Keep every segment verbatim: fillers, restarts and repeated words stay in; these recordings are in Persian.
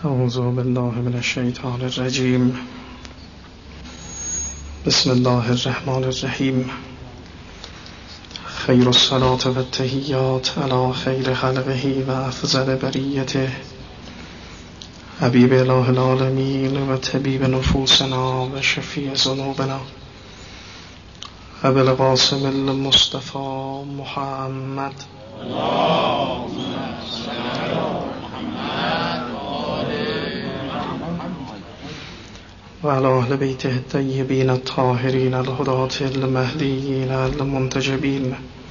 اعوذ بالله من الشیطان الرجیم. بسم الله الرحمن الرحیم. خیر الصلاة و التحیات علی خیر خلقه و افضل بریته حبیب اله العالمین و طبیب نفوسنا و شفیع ذنوبنا ابو القاسم المصطفى محمد و علی اهل بیته الطیبین الطاهرین الهداة المهدیین المنتجبین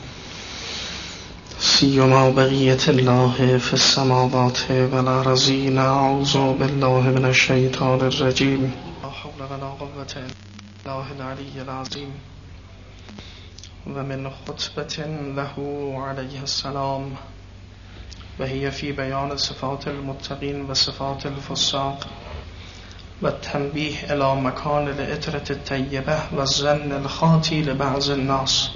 سیما بقیة الله فی السماوات والارضین. اعوذ بالله من الشیطان الرجیم. لا حول ولا قوة الا بالله العلی العظیم. و من خطبة له علیه السلام و هی فی بیان صفات المتقین و صفات الفساق و التنبیه الی مکان العطرة الطیبه و الظن الخاطی لبعض الناس.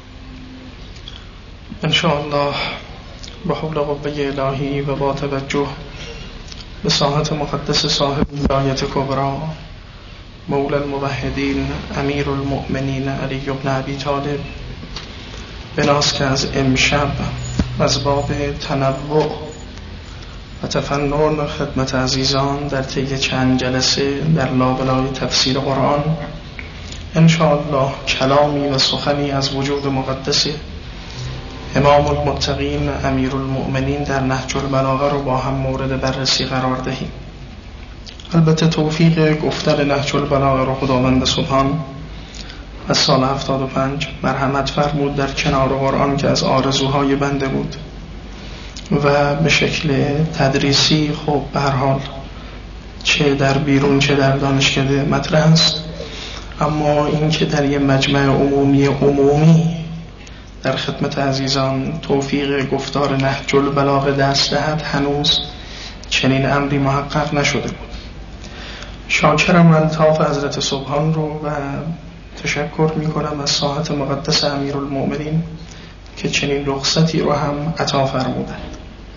انشاءالله با حول قوه الهی و با توجه به ساحت مقدس صاحب ولایت کبری مولا الموحدین امیر المؤمنین علی بن ابی طالب، بناست که از امشب از باب تنوع و تفنن خدمت عزیزان در طی چند جلسه در لابلای تفسیر قرآن انشاءالله کلامی و سخنی از وجود مقدس امام المتقین امیر المؤمنین در نهج البلاغه رو با هم مورد بررسی قرار دهیم. البته توفیق گفتن نهج البلاغه رو خداوند سبحان از سال هفتاد و پنج مرحمت فرمود در کنار قرآن که از آرزوهای بنده بود و به شکل تدریسی خب به هر حال چه در بیرون چه در دانشکده مطرح است، اما این که در یک مجمع عمومی عمومی در خدمت عزیزان توفیق گفتار نهج البلاغه دست دهد هنوز چنین امری محقق نشده بود. شاکرم الطاف حضرت سبحان رو و تشکر می کنم از ساحت مقدس امیر المؤمنین که چنین رخصتی رو هم عطا فرمودند.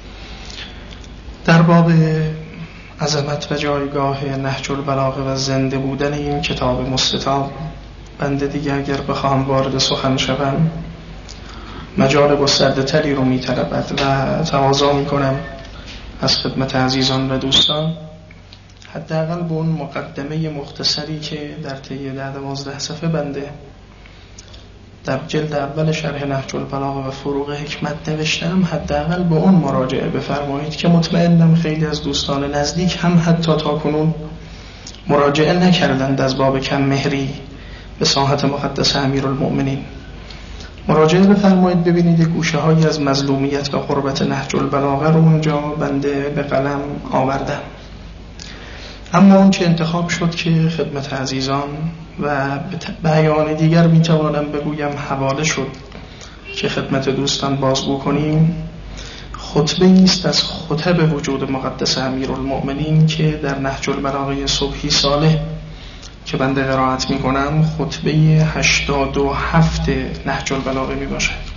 در باب عظمت و جایگاه نهج البلاغه و زنده بودن این کتاب مستطاب بنده دیگه اگر بخواهم وارد سخن شوم مجال گسترده تری رو می طلبد و تقاضا می کنم از خدمت عزیزان و دوستان حداقل به اون مقدمه مختصری که در طی ده دوازده صفحه بنده در جلد اول شرح نهج البلاغه و فروغ حکمت نوشتم حداقل به اون مراجعه بفرمایید که مطمئنم خیلی از دوستان نزدیک هم حتی تا کنون مراجعه نکردند از باب کم مهری به ساحت مقدس امیر المؤمنین. مراجعه بفرمایید ببینید گوشه هایی از مظلومیت و قربت نهج البلاغه رو اونجا بنده به قلم آوردم. اما اون چه انتخاب شد که خدمت عزیزان و به بیان دیگر میتوانم بگویم حواله شد که خدمت دوستان بازگو کنیم، خطبه است از خطب وجود مقدس امیر المؤمنین که در نهج البلاغه صبحی صالح که بنده قرائت می کنم خطبه هشتاد و هفت نهج البلاغه می باشد.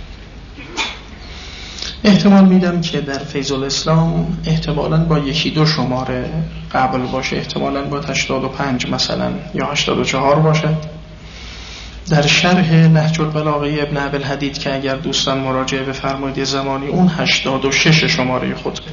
احتمال میدم که در فیض الاسلام احتمالاً با یکی دو شماره قبل باشه، احتمالاً با هشتاد و پنج مثلا یا هشتاد و چهار باشد. در شرح نهج البلاغه ابن ابی‌الحدید که اگر دوستان مراجعه بفرمایید زمانی اون هشتاد و شش شماره خطبه.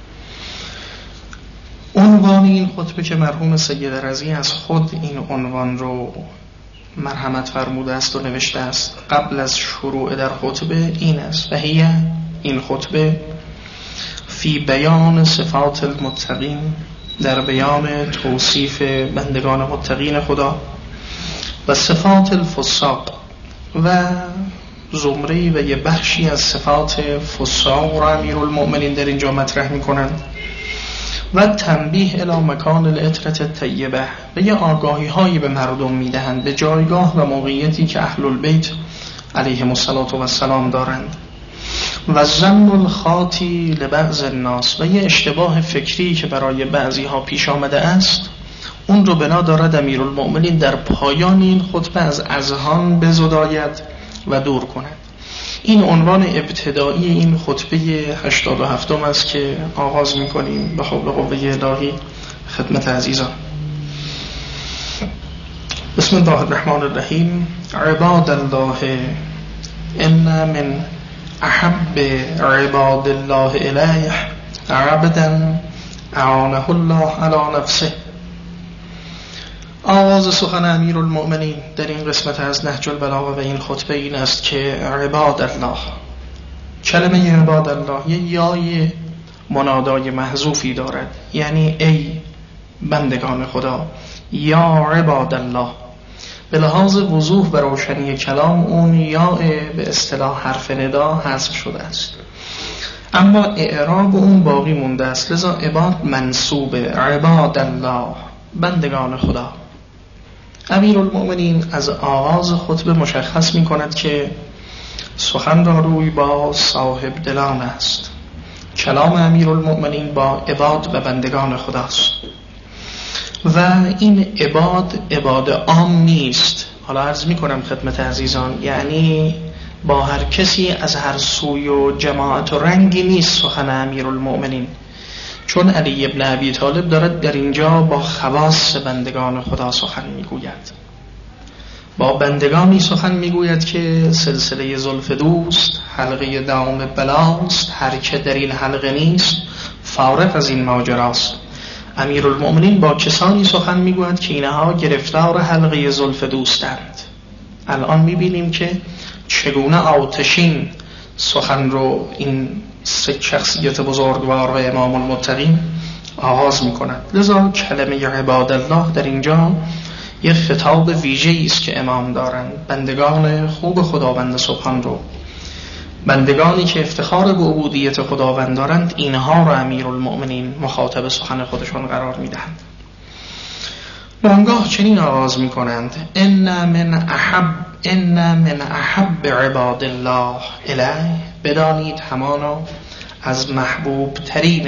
عنوان این خطبه که مرحوم سید رضی از خود این عنوان رو مرحمت فرموده است و نوشته است قبل از شروع در خطبه این است و هی این خطبه فی بیان صفات المتقین، در بیان توصیف بندگان متقین خدا و صفات الفساق و زمره و یه بخشی از صفات فساق را امیر المؤمنین در اینجا مطرح می کنند و تنبیه الی مکان العطرة الطیبه و یه آگاهی هایی به مردم می دهند به جایگاه و موقعیتی که اهل البیت علیهم السلام دارند و ظن الخاطی لبعض الناس و یه اشتباه فکری که برای بعضی ها پیش آمده است اون رو بنا دارد امیر المؤمنین در پایان این خطبه از اذهان بزداید و دور کند. این عنوان ابتدایی این خطبه هشتاد و هفتم است که آغاز می‌کنیم به حول قوه الهی خدمت عزیزان. بسم الله الرحمن الرحیم. عباد الله، ان من احب عباد الله الیه عبدا اعانه الله علی نفسه. آغاز سخن امیرالمؤمنین در این قسمت از نهج البلاغه و این خطبه این است که عباد الله، کلمه عباد الله یه یای منادای محذوفی دارد، یعنی ای بندگان خدا، یا عباد الله. به لحاظ وضوح و روشنی کلام اون یا به اصطلاح حرف ندا حذف شده است، اما اعراب اون باقی مونده است، لذا عباد منصوب، عباد الله بندگان خدا. امیرالمؤمنین از آغاز خطبه مشخص می کند که سخن را روی با صاحب دلان است. کلام امیرالمؤمنین با عباد و بندگان خداست و این عباد عباد عام نیست. حالا عرض می کنم خدمت عزیزان، یعنی با هر کسی از هر سوی و جماعت و رنگی نیست سخن امیرالمؤمنین، چون علی ابن ابی طالب دارد در اینجا با خواص بندگان خدا سخن میگوید. با بندگانی سخن میگوید که سلسله زلف دوست حلقه دام بلاست، هر که در این حلقه نیست فارغ از این ماجراست. امیرالمؤمنین با کسانی سخن میگوید که اینها گرفتار حلقه زلف دوستند. الان میبینیم که چگونه آتشین سخن رو این سه شخصیت بزرگوار و امام المتقین آغاز میکنند. لذا کلمه عباد الله در اینجا یک خطاب ویژه‌ای است که امام دارند، بندگان خوب خداوند سبحان رو، بندگانی که افتخار به عبودیت خداوند دارند، اینها رو امیرالمؤمنین مخاطب سخن خودشون قرار میدهند. وانگاه چنین آغاز میکنند: ان من احب ان من احب عباد الله الیه، بدانید همانا از محبوب ترین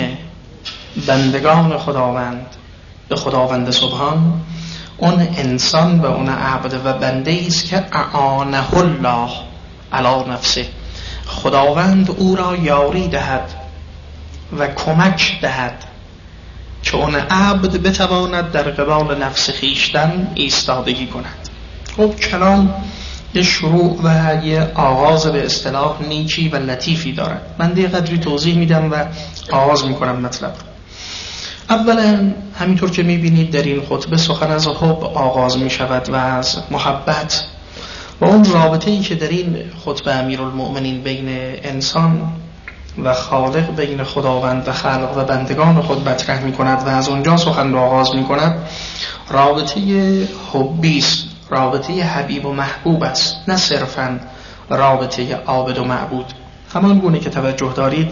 بندگان خداوند به خداوند سبحان اون انسان و اون عبد و بنده است که اعانه الله علی نفسه، خداوند او را یاری دهد و کمک دهد که اون عبد بتواند در قبال نفس خیشتن ایستادگی کند. خب کلام یه شروع و یه آغاز به اصطلاح نیکی و لطیفی دارد. من دیگه قدری توضیح میدم و آغاز میکنم مطلب. اولا همینطور که میبینید در این خطبه سخن از حب آغاز میشود و از محبت و اون رابطه‌ای که در این خطبه امیرالمؤمنین بین انسان و خالق، بین خداوند و خلق و بندگان خود مطرح میکند و از اونجا سخن را آغاز میکند، رابطه حبی است، رابطه حبیب و محبوب است، نه صرفاً رابطه عابد و معبود. همان گونه که توجه دارید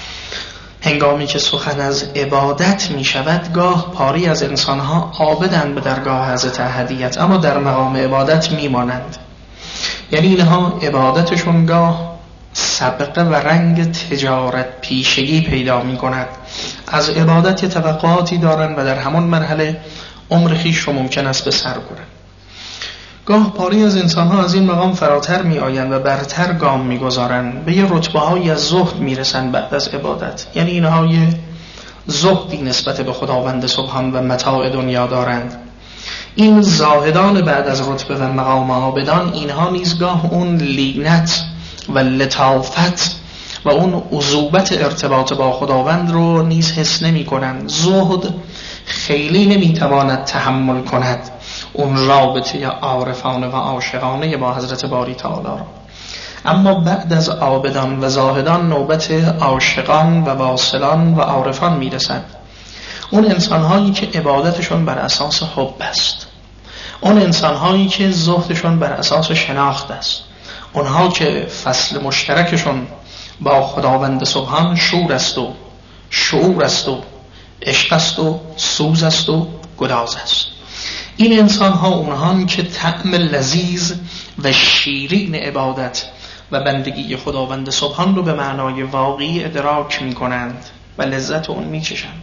هنگامی که سخن از عبادت می شود، گاه پاری از انسانها عابدند به درگاه حضرت احدیت، اما در مقام عبادت می مانند. یعنی اینها عبادتشون گاه سبقه و رنگ تجارت پیشگی پیدا می کند. از عبادت توقعاتی دارند و در همان مرحله عمر خیش رو ممکن است به سر کنند. گاه پاری از انسانها از این مقام فراتر می آیند و برتر گام می گذارند، به یه رتبه های از زهد می رسند بعد از عبادت. یعنی اینها یه زهدی نسبت به خداوند سبحان و متاع دنیا دارند. این زاهدان بعد از رتبه و مقام عابدان، اینها نیزگاه اون لینت و لطافت و اون عذوبت ارتباط با خداوند رو نیز حس نمی کنند. زهد خیلی نمی تواند تحمل کند اون رابطه عارفانه و عاشقانه با حضرت باری تعالی را. اما بعد از عابدان و زاهدان نوبت عاشقان و واصلان و عارفان می رسد. اون انسانهایی که عبادتشون بر اساس حب است، اون انسانهایی که زهدشون بر اساس شناخت است، اونها که فصل مشترکشون با خداوند سبحان شور است و شعور است و عشق است و سوز است و گداز است. این انسانها اونهایی که طعم لذیذ و شیرین عبادت و بندگی خداوند سبحان رو به معنای واقعی ادراک می کنند و لذت اون می چشند.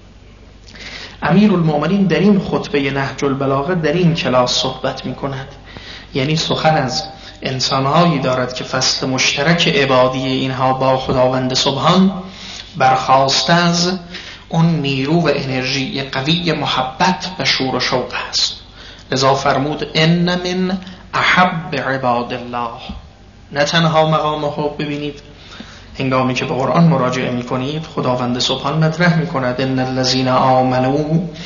امیرالمؤمنین در این خطبه نهج البلاغه در این کلاس صحبت می کند، یعنی سخن از انسانهایی دارد که فصل مشترک عبادی اینها با خداوند سبحان برخاسته از اون نیرو و انرژی قوی محبت و شور و شوق است. لذا فرمود ان من احب عباد الله. نه تنها مقام حب، ببینید هنگامی که به قرآن مراجعه می کنید خداوند سبحان مطرح می کند ان الذین آمنوا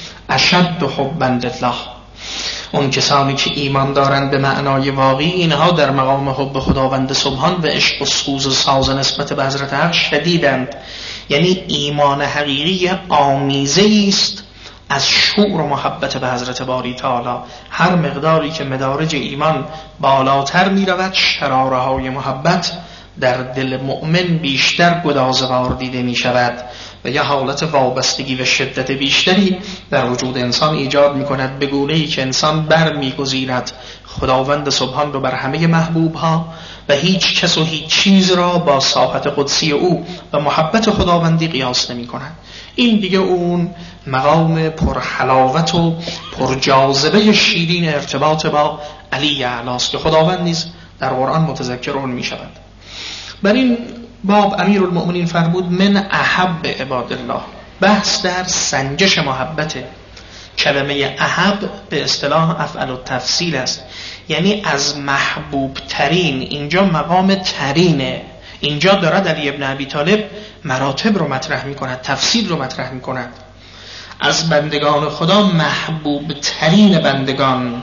اشد حبا لله. اون کسانی که ایمان دارند به معنای واقعی، اینها در مقام حب خداوند سبحان و عشق و سوز و ساز نسبت به حضرت حق شدیدند. یعنی ایمان حقیقی آمیزه است از شور و محبت به حضرت باری تعالی. هر مقداری که مدارج ایمان بالاتر می رود، شراره های محبت در دل مؤمن بیشتر گدازوار دیده می شود و یه حالت وابستگی و شدت بیشتری در وجود انسان ایجاد می کند، به گونه‌ای که انسان بر می گزیند خداوند سبحان رو بر همه محبوب ها و هیچ کس و هیچ چیز را با صافت قدسی او و محبت خداوندی قیاس نمی کند. این دیگه اون مقام پرحلاوت و پرجاذبه شیرین ارتباط با علی اعلی است که خداوند نیز در قرآن متذکر اون می شود. بر این باب امیرالمؤمنین فرمود من احب عباد الله. بحث در سنجش محبت. کلمه احب به اصطلاح افعل التفصیل است، یعنی از محبوب ترین. اینجا مقام ترینه. اینجا دارد علی ابن ابی طالب مراتب رو مطرح می کند، تفصیل رو مطرح می کند. از بندگان خدا محبوب ترین بندگان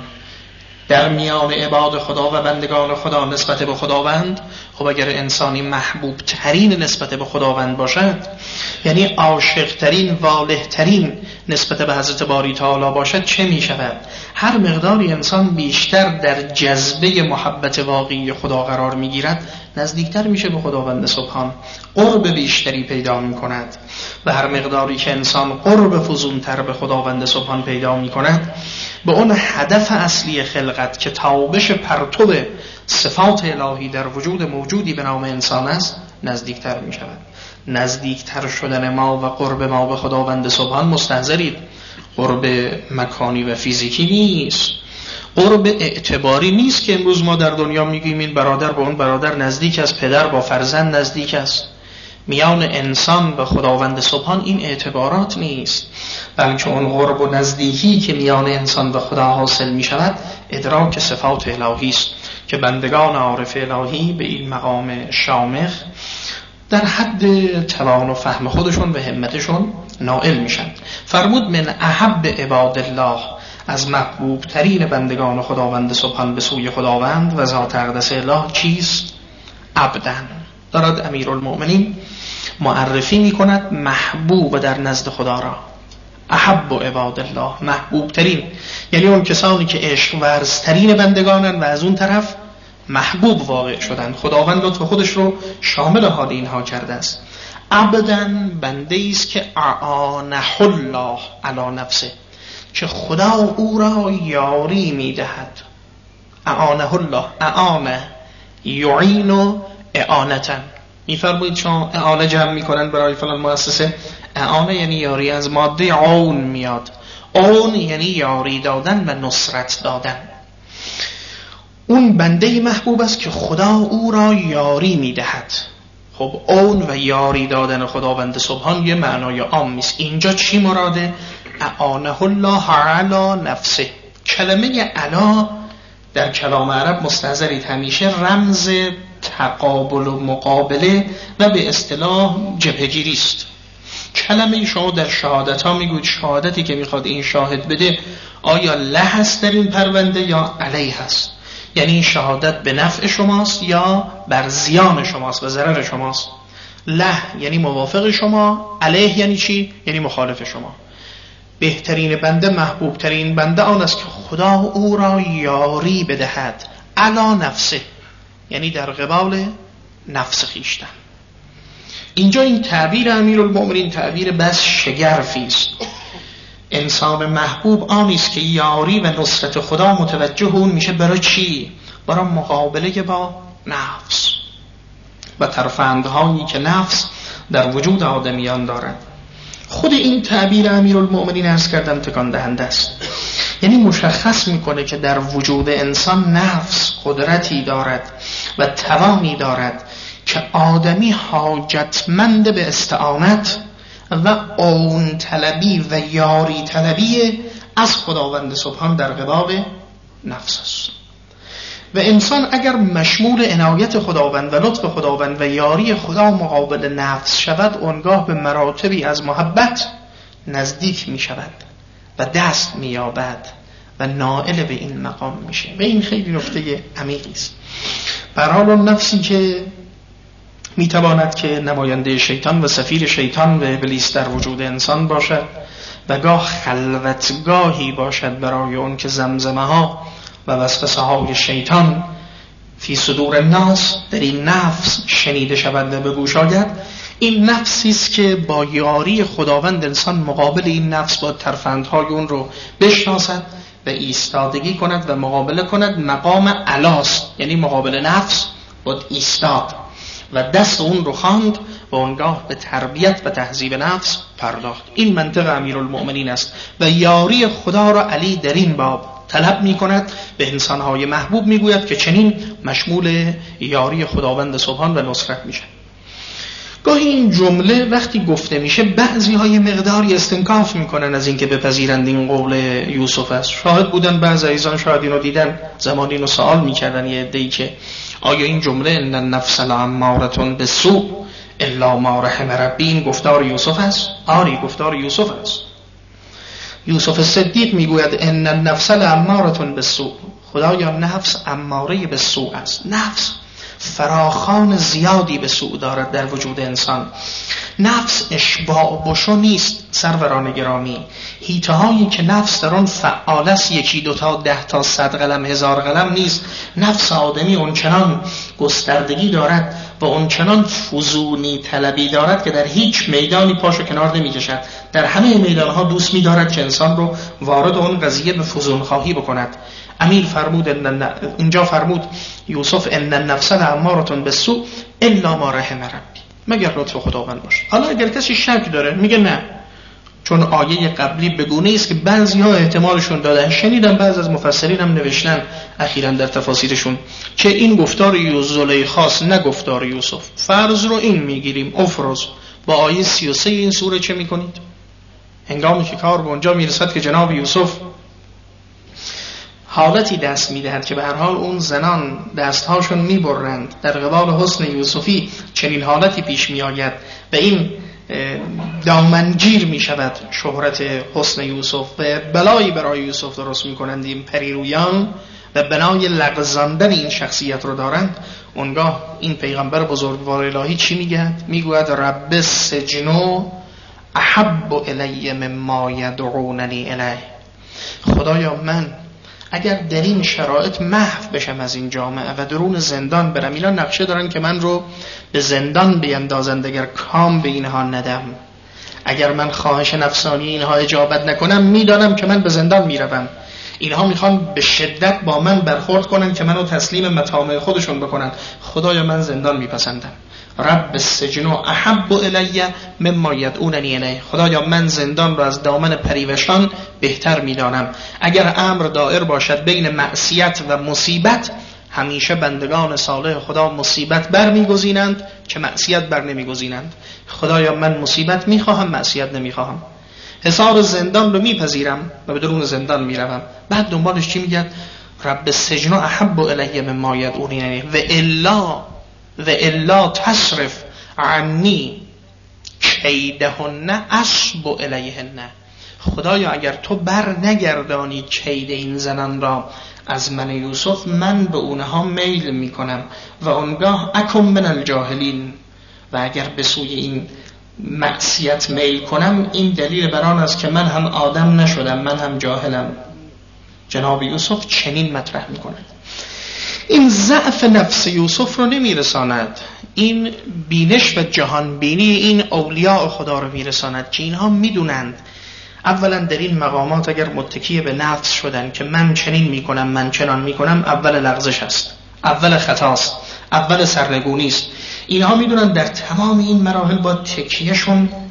در میان عباد خدا و بندگان خدا نسبت به خداوند. خب اگر انسانی محبوب ترین نسبت به خداوند باشد، یعنی عاشق ترین، واله ترین نسبت به حضرت باری تعالی باشد، چه می شود؟ هر مقداری انسان بیشتر در جذبه محبت واقعی خدا قرار می گیرد، نزدیکتر میشه به خداوند سبحان، قرب بیشتری پیدا می کند. و هر مقداری که انسان قرب فزونتر به خداوند سبحان پیدا می کند، به اون هدف اصلی خلقت که تابش پرتو صفات الهی در وجود موجودی به نام انسان است نزدیکتر می شود. نزدیکتر شدن ما و قرب ما به خداوند سبحان مستحضرید قرب مکانی و فیزیکی نیست، قرب اعتباری نیست که امروز ما در دنیا میگیم این برادر با اون برادر نزدیک است، پدر با فرزند نزدیک است. میان انسان و خداوند سبحان این اعتبارات نیست، بلکه اون قرب و نزدیکی که میان انسان و خدا حاصل می شود ادراک صفات الهی است که بندگان عارف الهی به این مقام شامخ در حد توان و فهم خودشون و همتشون نائل میشن. فرمود من احب عباد الله، از محبوب ترین بندگان خداوند سبحان به سوی خداوند و ذات اقدس الله چیست؟ عبدن. دارد امیرالمؤمنین معرفی می کند محبوب در نزد خدا را. احب عباد الله، محبوب ترین، یعنی اون کسانی که عشق ورز ترین بندگانن و از اون طرف محبوب واقع شدن. خداوند لطف خودش رو شامل حال اینها کرده است. عبدن، بنده است که اعانه الله علی نفسه، که خدا او را یاری می دهد. اعانه الله، اعانه یعین و اعانتن. میفرمایید چون اعانه جمع میکنن برای فلان مؤسسه، اعانه یعنی یاری، از ماده عون میاد. عون یعنی یاری دادن و نصرت دادن. اون بنده محبوب است که خدا او را یاری میدهد. خب عون و یاری دادن خداوند سبحان یه معنای عام است. اینجا چی مراده؟ اعانه الله علی نفسه. کلمه علا در کلام عرب مستحضرید همیشه رمز تقابل و مقابله و به اصطلاح جبهه‌گیری است. کلمه شما در شهادت ها میگوید شهادتی که میخواد این شاهد بده آیا له هست در این پرونده یا علیه هست، یعنی این شهادت به نفع شماست یا بر زیان شماست و ضرر شماست. له یعنی موافق شما، علیه یعنی چی؟ یعنی مخالف شما. بهترین بنده، محبوب ترین بنده آن است که خدا او را یاری بدهد علی نفسه، یعنی در قبال نفس خیشتن. اینجا این تعبیر امیرالمؤمنین تعبیر بس شگرفی است. انسان محبوب آنی است که یاری و نصرت خدا متوجه اون میشه. برای چی؟ برای مقابله با نفس و ترفندهایی که نفس در وجود آدمیان دارد. خود این تعبیر امیرالمؤمنین عرض کردم تکان دهنده است. یعنی مشخص میکنه که در وجود انسان نفس قدرتی دارد و توانی دارد که آدمی حاجتمند به استعانت و اون طلبی و یاری طلبی از خداوند سبحان در قبال نفس است. و انسان اگر مشمول عنایت خداوند و لطف خداوند و یاری خدا مقابل نفس شود، اونگاه به مراتبی از محبت نزدیک می شود و دست می یابد و نائل به این مقام میشه. و این خیلی نکته عمیقی است. به هر حال اون نفسی که میتواند که نماینده شیطان و سفیر شیطان و ابلیس در وجود انسان باشد و گاه خلوتگاهی باشد برای اون که زمزمه ها و وسوسه های شیطان فی صدور الناس در این نفس شنیده شود و به گوش آید، این نفسی است که با یاری خداوند انسان مقابل این نفس با ترفندهای اون رو بشناسد و ایستادگی کند و مقابله کند. مقام علاست، یعنی مقابل نفس باید ایستاد و دست اون رو خواند و اونگاه به تربیت و تهذیب نفس پرداخت. این منطق امیرالمؤمنین است و یاری خدا را علی در این باب طلب می کند، به انسانهای محبوب می گوید که چنین مشمول یاری خداوند سبحان و نصرت می شد. گاهی این جمله وقتی گفته میشه بعضی های مقداری استنکاف میکنن از اینکه بپذیرند این قول یوسف است. شاهد بودن بعضی ایزان شاید اینو دیدن، زمانی اینو سوال میکردن یه عده‌ای که آیا این جمله ان النفس لامارة بالسوء الا ما رحم ربی این گفتار یوسف است؟ آری گفتار یوسف است. یوسف صدیق میگوید ان النفس لامارة بالسوء، خدایا نفس اماره به سوء است. نفس فراخان زیادی به سوء دارد در وجود انسان. نفس اشباع بشو نیست سروران گرامی. هیته هایی که نفس در آن فعال است یکی دوتا ده تا صد قلم هزار قلم نیست. نفس آدمی اونچنان گستردگی دارد و اونچنان فزونی طلبی دارد که در هیچ میدانی پاشو کنار نمی کشد. در همه میدان ها دوست می دارد که انسان رو وارد اون قضیه به فزون خواهی بکند. امیر فرمود اینجا فرمود یوسف ان النفس لامارة بالسوء الا ما رحم ربی، مگر لطف خداوند باشه. حالا اگر کسی شک داره میگه نه، چون آیه قبلی بگونه است که بعضی ها احتمالشون دادن. شنیدم بعض از مفسرین هم نوشتن اخیراً در تفاسیرشون که این گفتار زلیخاست نه گفتار یوسف. فرض رو این میگیریم افرض با آیه سی و سه این سوره چه میکنید؟ هنگامی که کار به اونجا میرسد که جناب یوسف حالتی دست میدهد که به هر حال اون زنان دستهاشون میبرند در قبال حسن یوسفی، چنین حالتی پیش میآید و این دامنگیر میشود شهرت حسن یوسف و بلایی برای یوسف درست میکنند این پریرویان و بنای لغزاندن این شخصیت رو دارند. اونگاه این پیغمبر بزرگوار الهی چی میگه؟ میگوید رب السجن احب الی مما یدعوننی الیه، خدایا من اگر در این شرایط محو بشم از این جامعه و درون زندان برم، اینا نقشه دارن که من رو به زندان بیندازند اگر کام به اینها ندم. اگر من خواهش نفسانی اینها اجابت نکنم میدانم که من به زندان میروم. اینها میخوان به شدت با من برخورد کنن که منو تسلیم مطامع خودشون بکنن. خدایا من زندان میپسندم. رب السجن احب الی مما یدعوننی الیه، خدایا من زندان را از دامن پریوشان بهتر میدانم. اگر امر دائر باشد بین معصیت و مصیبت، همیشه بندگان صالح خدا مصیبت بر میگزینند که معصیت بر نمیگزینند. خدایا من مصیبت میخواهم معصیت نمیخواهم. حصار زندان رو میپذیرم و به درون زندان میروم. بعد دنبالش چی میگه؟ رب السجن احب الی مما یدعوننی الیه و الا و الا تصرف عنی کیدهن اصب الیهن، خدایا اگر تو بر نگردانی کید این زنان را از من یوسف، من به اونها میل میکنم و اونگاه اکم من الجاهلین، و اگر به سوی این معصیت میل کنم این دلیل بر آن است که من هم آدم نشدم، من هم جاهلم. جناب یوسف چنین مطرح میکنه. این ضعف نفس یوسف رو نمیرساند، این بینش و جهان بینی این اولیاء خدا رو میرساند که اینها میدونند اولا در این مقامات اگر متکی به نفس شدن که من چنین میکنم من چنان میکنم، اول لغزش است، اول خطاست، اول سرنگونی است. اینها میدونن در تمام این مراحل با تکیهشون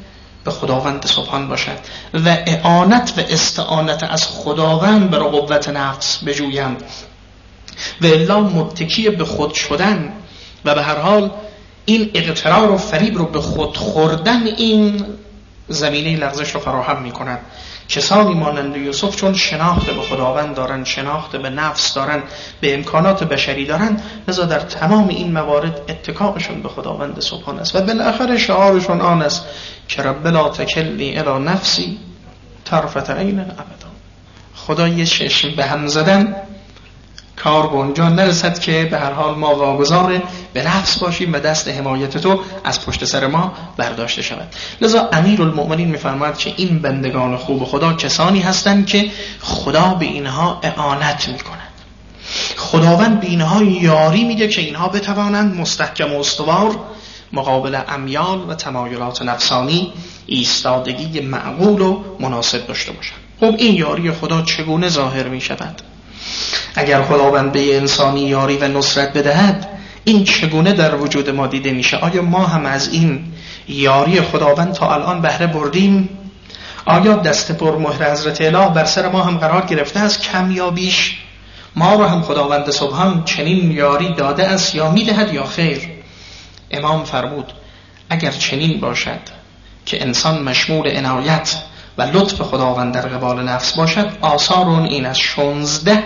به خداوند سبحان باشد و اعانت و استعانت از خداوند بر قوت نفس بجویند و الا متکی به خود شدن و به هر حال این اغترار و فریب رو به خود خوردن این زمینه لغزش رو فراهم می کند. کسانی مانند یوسف چون شناخت به خداوند دارن، شناخت به نفس دارن، به امکانات بشری دارن، لذا در تمام این موارد اتکاءشون به خداوند سبحان است و بالاخره شعارشون آن است که رب لا تکلنی الی نفسی طرفة عین ابدا. خدا یه چشم به هم زدن کار به اونجا نرسد که به هر حال ما واگذار به نفس باشیم و دست حمایت تو از پشت سر ما برداشته شود. لذا امیرالمؤمنین می‌فرماید که این بندگان خوب خدا کسانی هستند که خدا به اینها اعانت می‌کند، خداوند به اینها یاری میده که اینها بتوانند مستحکم و استوار مقابل امیال و تمایلات نفسانی ایستادگی معقول و مناسب داشته باشند. خب این یاری خدا چگونه ظاهر می‌شود؟ اگر خداوند به انسانی یاری و نصرت بدهد این چگونه در وجود ما دیده میشه؟ آیا ما هم از این یاری خداوند تا الان بهره بردیم؟ آیا دست پر مهر حضرت اله بر سر ما هم قرار گرفته است؟ کم یا بیش ما را هم خداوند سبحان چنین یاری داده است یا میدهد یا خیر؟ امام فرمود اگر چنین باشد که انسان مشمول عنایت و لطف خداوند در قبال نفس باشد، آثار اون این از شانزده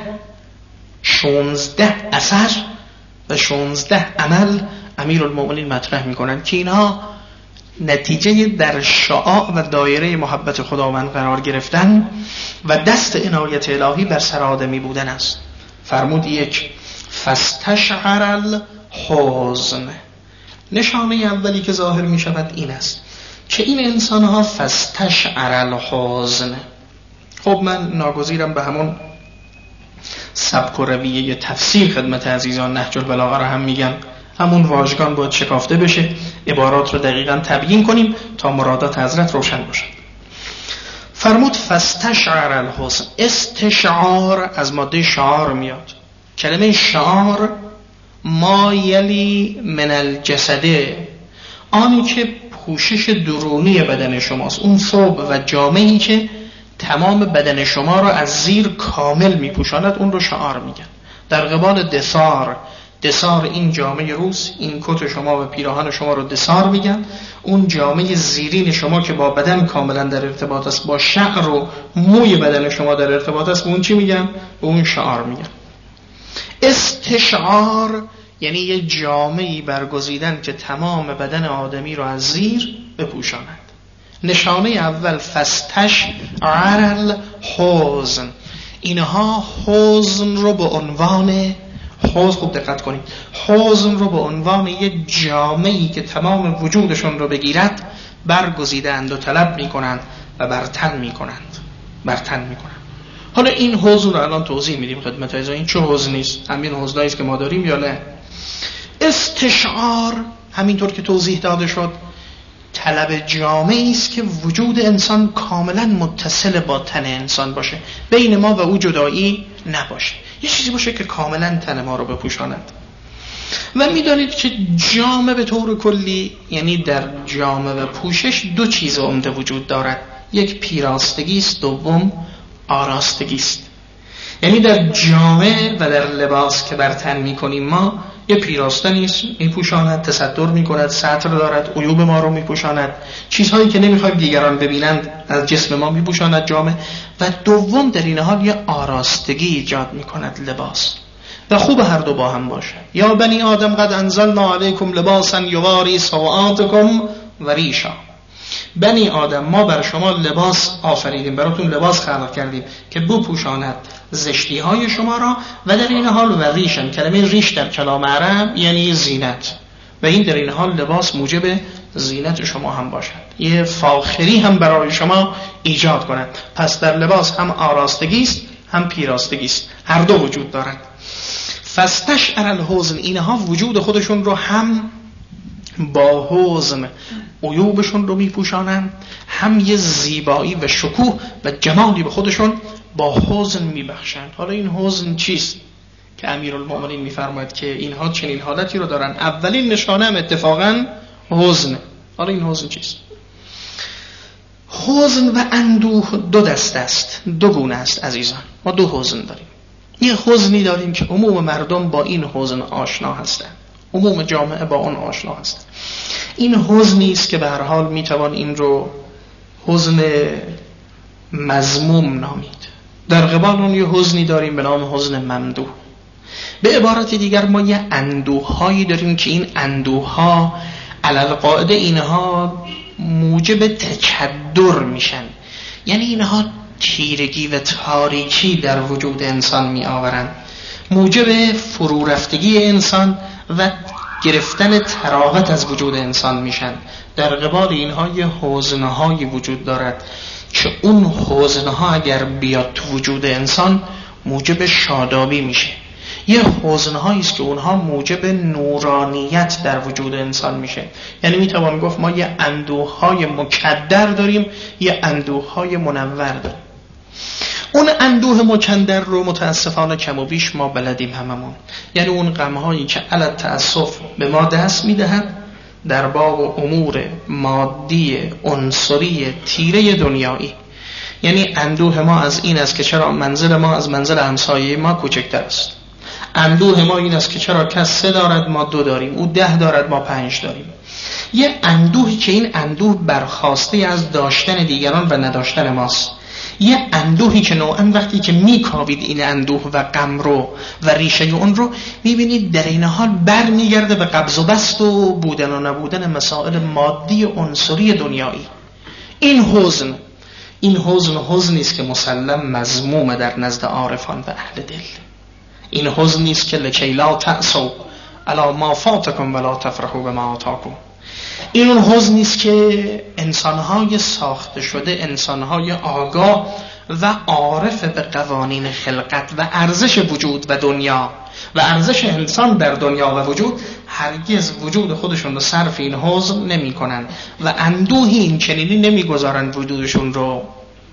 شانزده اثر و شانزده عمل امیرالمؤمنین مطرح میکنند که اینها نتیجه در شعاع و دایره محبت خداوند قرار گرفتن و دست عنایت الهی بر سر آدمی بودن است. فرمود یک فاستشعر الحزن، نشانه اولی که ظاهر می شود این است که این انسان ها فاستشعر الحزن. خب من ناگزیرم به همون سبک و رویه تفسیر خدمت عزیزان نهج البلاغه را هم میگم، همون واژگان باید شکافته بشه، عبارات رو دقیقاً تبیین کنیم تا مرادات حضرت روشن باشد. فرمود فاستشعر الحزن. استشعار از ماده شعار میاد. کلمه شعار ما یلی من الجسده، آنی که پوشش درونی بدن شماست، اون ثوب و جامه‌ای که تمام بدن شما را از زیر کامل میپوشاند، اون رو شعار میگن. در قبال دثار، دثار این جامعه روز، این کت شما و پیراهن شما رو دثار میگن. اون جامعه زیرین شما که با بدن کاملا در ارتباط است، با شعر و موی بدن شما در ارتباط است، اون چی میگن؟ اون شعار میگن. استشعار یعنی یه جامعی برگزیدن که تمام بدن آدمی رو از زیر بپوشاند. نشانه اول فاستشعر الحزن. اینها حزن رو به عنوان حزن، خوب دقت کنید، حزن رو به عنوان یه جامعی که تمام وجودشون رو بگیرد برگزیدند و طلب میکنند و برتن میکنند برتن میکنند. حالا این حزن رو الان توضیح میدیم خدمت عزیزان. این چه حزنی است؟ همین حزنایی است که ما داریم یا نه؟ استشعار همینطور که توضیح داده شد طلب جامعی است که وجود انسان کاملا متصل با تن انسان باشه، بین ما و او جدایی نباشه، یه چیزی باشه که کاملا تن ما رو بپوشاند. و میدانید که جامه به طور کلی، یعنی در جامه و پوشش دو چیز عمده وجود دارد، یک پیراستگی است، دوم آراستگی است. یعنی در جامه و در لباس که بر تن میکنیم ما یه پیراسته نیست، میپوشاند، تصدر میکند، سطر دارد، عیوب ما رو میپوشاند، چیزهایی که نمیخوایم دیگران ببینند از جسم ما میپوشاند جامه. و دوم در این حال یه آراستگی ایجاد میکند لباس. و خوب هر دو با هم باشه. یا بنی آدم قد انزلنا علیکم لباسا یواری سوآتکم و ریشا. بنی آدم ما بر شما لباس آفریدیم، براتون لباس خلق کردیم که بپوشاند زشتی های شما را. و در این حال و ریشن، کلمه ریش در کلام عرب یعنی زینت، و این در این حال لباس موجب زینت شما هم باشد، یه فاخری هم برای شما ایجاد کند. پس در لباس هم آراستگی است هم پیراستگی است، هر دو وجود دارد. فاستشعر الحزن، اینها وجود خودشون رو هم با حزن عیوبشون رو میپوشانند، هم یه زیبایی و شکوه و جمالی به خودشون با حزن میبخشند. حالا این حزن چیست که امیرالمؤمنین میفرماید که اینها چنین حالتی رو دارن؟ اولین نشانه هم اتفاقا حزن. حالا این حزن چیست؟ حزن و اندوه دو دست است، دو گونه است عزیزان. ما دو حزن داریم. یه حزنی داریم که عموم مردم با این حزن آشنا هستند، عموم جامعه با اون آشنا هستند. این حزنی است که به هر حال میتوان این رو حزن مذموم نامید. در قبال اون یه حزنی داریم به نام حزن ممدوح. به عبارت دیگر ما یه اندوه‌هایی داریم که این اندوه‌ها علالقاعده اینها موجب تکدر میشن، یعنی اینها تیرگی و تاریکی در وجود انسان می آورند، موجب فرو رفتگی انسان و گرفتن تراوت از وجود انسان میشن. در قبال اینها یه حزنهایی وجود دارد که اون حزنها اگر بیاد تو وجود انسان موجب شادابی میشه. یه حزنهایی است که اونها موجب نورانیت در وجود انسان میشه. یعنی میتوان گفت ما یه اندوه‌های مکدر داریم، یه اندوه‌های منور داریم. اون اندوه مکدر رو متاسفانه کم و بیش ما بلدیم هممون، یعنی اون غم‌هایی که علی التأسف به ما دست میدهد در باب امور مادی عنصری تیره دنیایی. یعنی اندوه ما از این است که چرا منزل ما از منزل همسایه ما کوچکتر است. اندوه ما این است که چرا کس سه دارد ما دو داریم، او ده دارد ما پنج داریم. یه اندوهی که این اندوه برخواسته از داشتن دیگران و نداشتن ماست. یه اندوهی که نوعا وقتی که میکاوید این اندوه و غم رو و ریشه اون رو میبینید در این حال بر میگرده به قبض و بست و بودن و نبودن مسائل مادی عنصری دنیایی. این حزن این حزن حزنی است که مسلم مذموم در نزد عارفان و اهل دل. این حزنی است که لکی لا تأسوا علی ما فاتکم ولا تفرحوا بما آتاکم. این اون حزنی است که انسان‌های ساخته شده، انسان‌های آگاه و عارف به قوانین خلقت و ارزش وجود و دنیا و ارزش انسان در دنیا و وجود هرگز وجود خودشون رو صرف این حزن نمی‌کنند و اندوهی این چنینی نمی‌گذارند وجودشون رو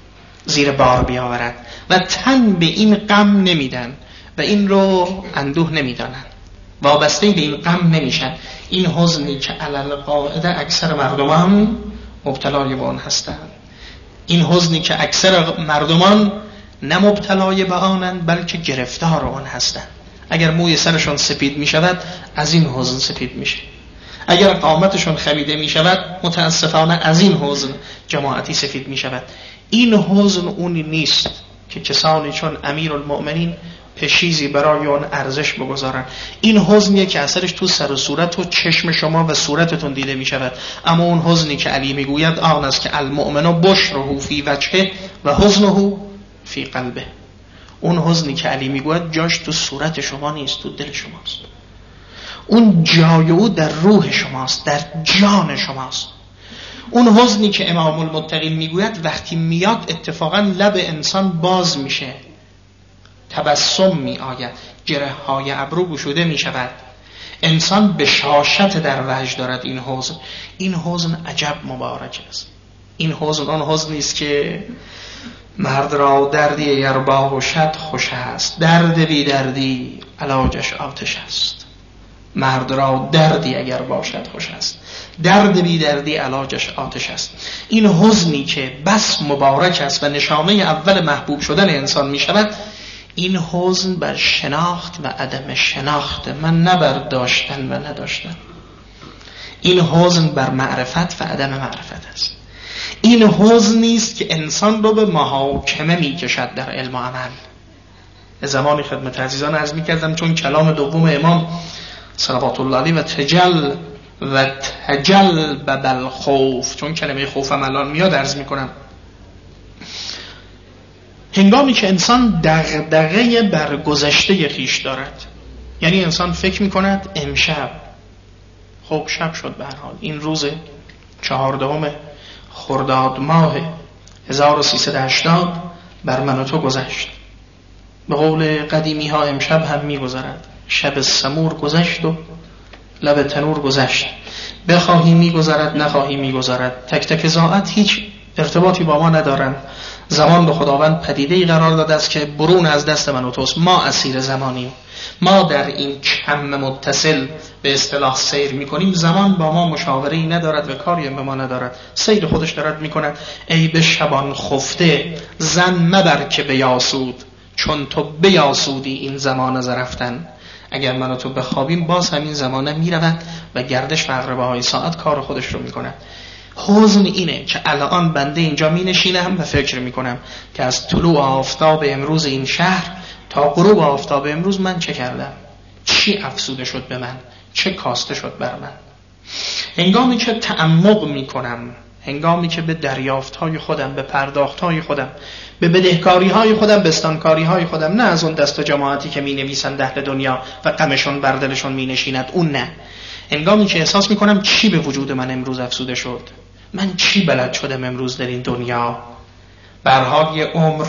زیر بار بیاورد و تن به این غم نمیدن و این رو اندوه نمیدانند، وابسته به این غم نمیشن. این حزنی که علل قاعده اکثر مردمان مبتلای به آن هستند. این حزنی که اکثر مردمان نه مبتلای به آنند بلکه گرفتار آن هستند. اگر موی سرشون سپید می شود از این حزن سپید میشه، اگر قامتشون خمیده می شود متاسفانه از این حزن جماعتی سفید می شود. این حزن اونی نیست که کسانی چون امیرالمؤمنین پشیزی برای اون ارزش بگذارن. این حزنیه که اثرش تو سر و صورت و چشم شما و صورتتون دیده می شود. اما اون حزنی که علی می گوید آن است که المؤمن بشره فی وجهه و حزنه فی قلبه. اون حزنی که علی می گوید جاش تو صورت شما نیست، تو دل شماست. اون جای او در روح شماست، در جان شماست. اون حزنی که امام المتقین می گوید وقتی میاد اتفاقا لب انسان باز میشه، تبسم می آید، گره های ابرو گشوده می شود، انسان بشاشت در وجه دارد. این حزن این حزن عجب مبارک است. این حزن آن حزنی است که مرد را دردی اگر باشد خوش است، درد بی دردی علاجش آتش است. مرد را دردی اگر باشد خوش است، درد بی دردی علاجش آتش است. این حزنی که بس مبارک است و نشانه اول محبوب شدن انسان می شود. این حزن بر شناخت و عدم شناخت، من نه بر داشتن و نداشتن. این حزن بر معرفت و عدم معرفت است. این حزن نیست که انسان رو به محاکمه می کشد در علم و عمل. زمانی خدمت عزیزان عرض می کردم چون کلام دوم امام صلوات الله علیه و تجل و تجل ببل خوف، چون کلمه خوفم الان میاد عرض می کنم، هنگامی که انسان دغدغه بر گذشته خیش دارد، یعنی انسان فکر می کند امشب خب شب شد، به هر حال این روز چهاردهم خرداد ماه هزار و سیصد و هشتاد بر من و تو گذشت. به قول قدیمی ها امشب هم می گذرد، شب سمور گذشت و لب تنور گذشت. بخواهی می گذرد، نخواهی می گذرد. تک تک ساعت هیچ ارتباطی با ما ندارند. زمان به خداوند پدیده‌ای قرار داده است که برون از دست من و توست. ما اسیر زمانیم. ما در این کم متصل به اصطلاح سیر میکنیم، زمان با ما مشاوره‌ای ندارد و کاری به ما ندارد، سیر خودش دارد میکند. ای به شبان خفته زن مبر که بیاسود، چون تو بیاسودی این زمان زرفتن. اگر من و تو بخوابیم باز همین زمانه میرود و گردش و عقربه های ساعت کار خودش رو میکند. حزن اینه که الان بنده اینجا می نشینم و فکر می کنم که از طلوع آفتاب امروز این شهر تا غروب آفتاب امروز من چه کردم، چی افسوده شد به من، چه کاسته شد بر من. هنگامی که تعمق می کنم، هنگامی که به دریافت های خودم، به پرداخت های خودم، به بدهکاری های خودم، به استانکاری های خودم، نه از اون دست جماعتی که می نویسند اهل دنیا و غمشون بر دلشون می نشیند، اون نه. هنگامی که احساس می کنم چی به وجود من امروز افسوده شد، من چی بلد شدم امروز در این دنیا. برهای عمر،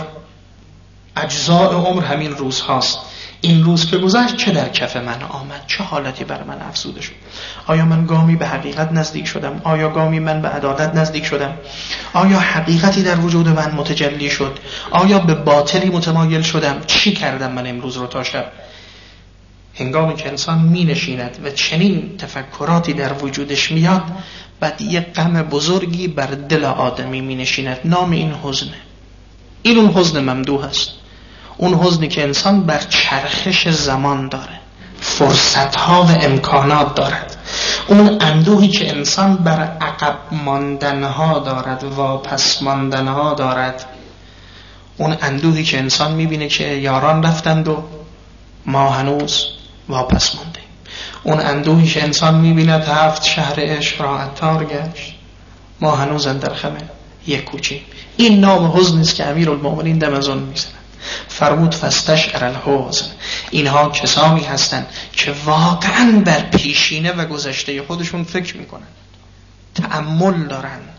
اجزاء عمر همین روز هاست. این روز که گذشت چه در کف من آمد، چه حالتی بر من افزوده شد. آیا من گامی به حقیقت نزدیک شدم؟ آیا گامی من به عدالت نزدیک شدم؟ آیا حقیقتی در وجود من متجلی شد؟ آیا به باطلی متمایل شدم؟ چی کردم من امروز رو تا شب؟ هنگامی که انسان می نشیند و چنین تفکراتی در وجودش میاد، بعد یه غم بزرگی بر دل آدمی می نشیند. نام این حزنه. این اون حزن ممدوح است، اون حزنی که انسان بر چرخش زمان داره، فرصتها و امکانات دارد. اون اندوهی که انسان بر عقب ماندنها دارد، واپس ماندنها دارد. اون اندوهی که انسان می بینه که یاران رفتند و ما هنوز واپس مانده. اون اندوهی که انسان می‌بیند هفت شهر عشق را عطار گشت، ما هنوز اندر خم یک کوچه. این نام حزن است که امیرالمومنین دم از اون میزند. فرمود فاستشعر الحزن. اینها کسانی هستند که واقعاً بر پیشینه و گذشته خودشون فکر میکنند، تأمل دارند،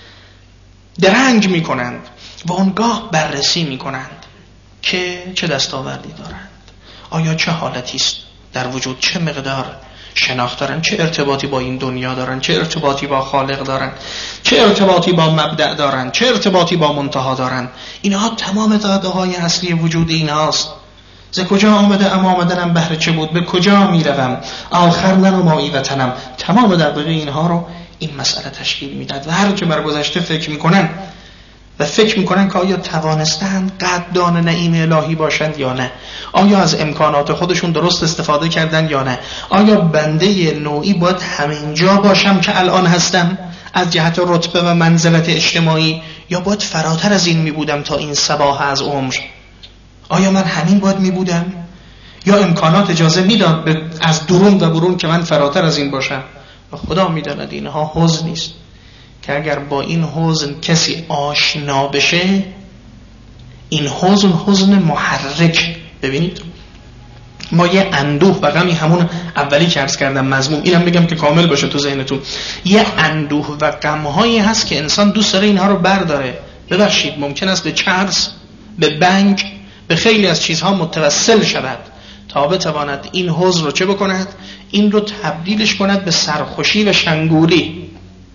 درنگ میکنند و اونگاه بررسی میکنند که چه دستاوردی دارند، آیا چه حالتی است در وجود، چه مقدار شناخت دارن، چه ارتباطی با این دنیا دارن، چه ارتباطی با خالق دارن، چه ارتباطی با مبدأ دارن، چه ارتباطی با منتها دارن. اینها تمام داده های اصلی وجود اینهاست. ز کجا آمده ام آمدنم بهر چه بود، به کجا میروم آخر ننمایی وطنم. تمام دقیقه اینها رو این مسئله تشکیل میداد و هر چه بر گذشته فکر میکنن و فکر میکنن که آیا توانستند قدردان نعیم الهی باشند یا نه، آیا از امکانات خودشون درست استفاده کردن یا نه، آیا بنده نوعی باید همینجا باشم که الان هستم از جهت رتبه و منزلت اجتماعی، یا باید فراتر از این میبودم تا این صباح از عمر؟ آیا من همین باید میبودم یا امکانات اجازه میداد از درون و برون که من فراتر از این باشم؟ و خدا میداند اینها حزن نیست که اگر با این حزن کسی آشنا بشه، این حزن حزن محرک. ببینید ما یه اندوه و غمی همون اولی که عرض کردم مضموم، اینم بگم که کامل باشه تو ذهنتون، یه اندوه و غم‌هایی هست که انسان دوست داره اینها رو برداره. ببخشید ممکن است به چرس، به بنگ، به خیلی از چیزها متوسل شود تا بتواند این حزن رو چه بکند، این رو تبدیلش کند به سرخوشی و شنگولی،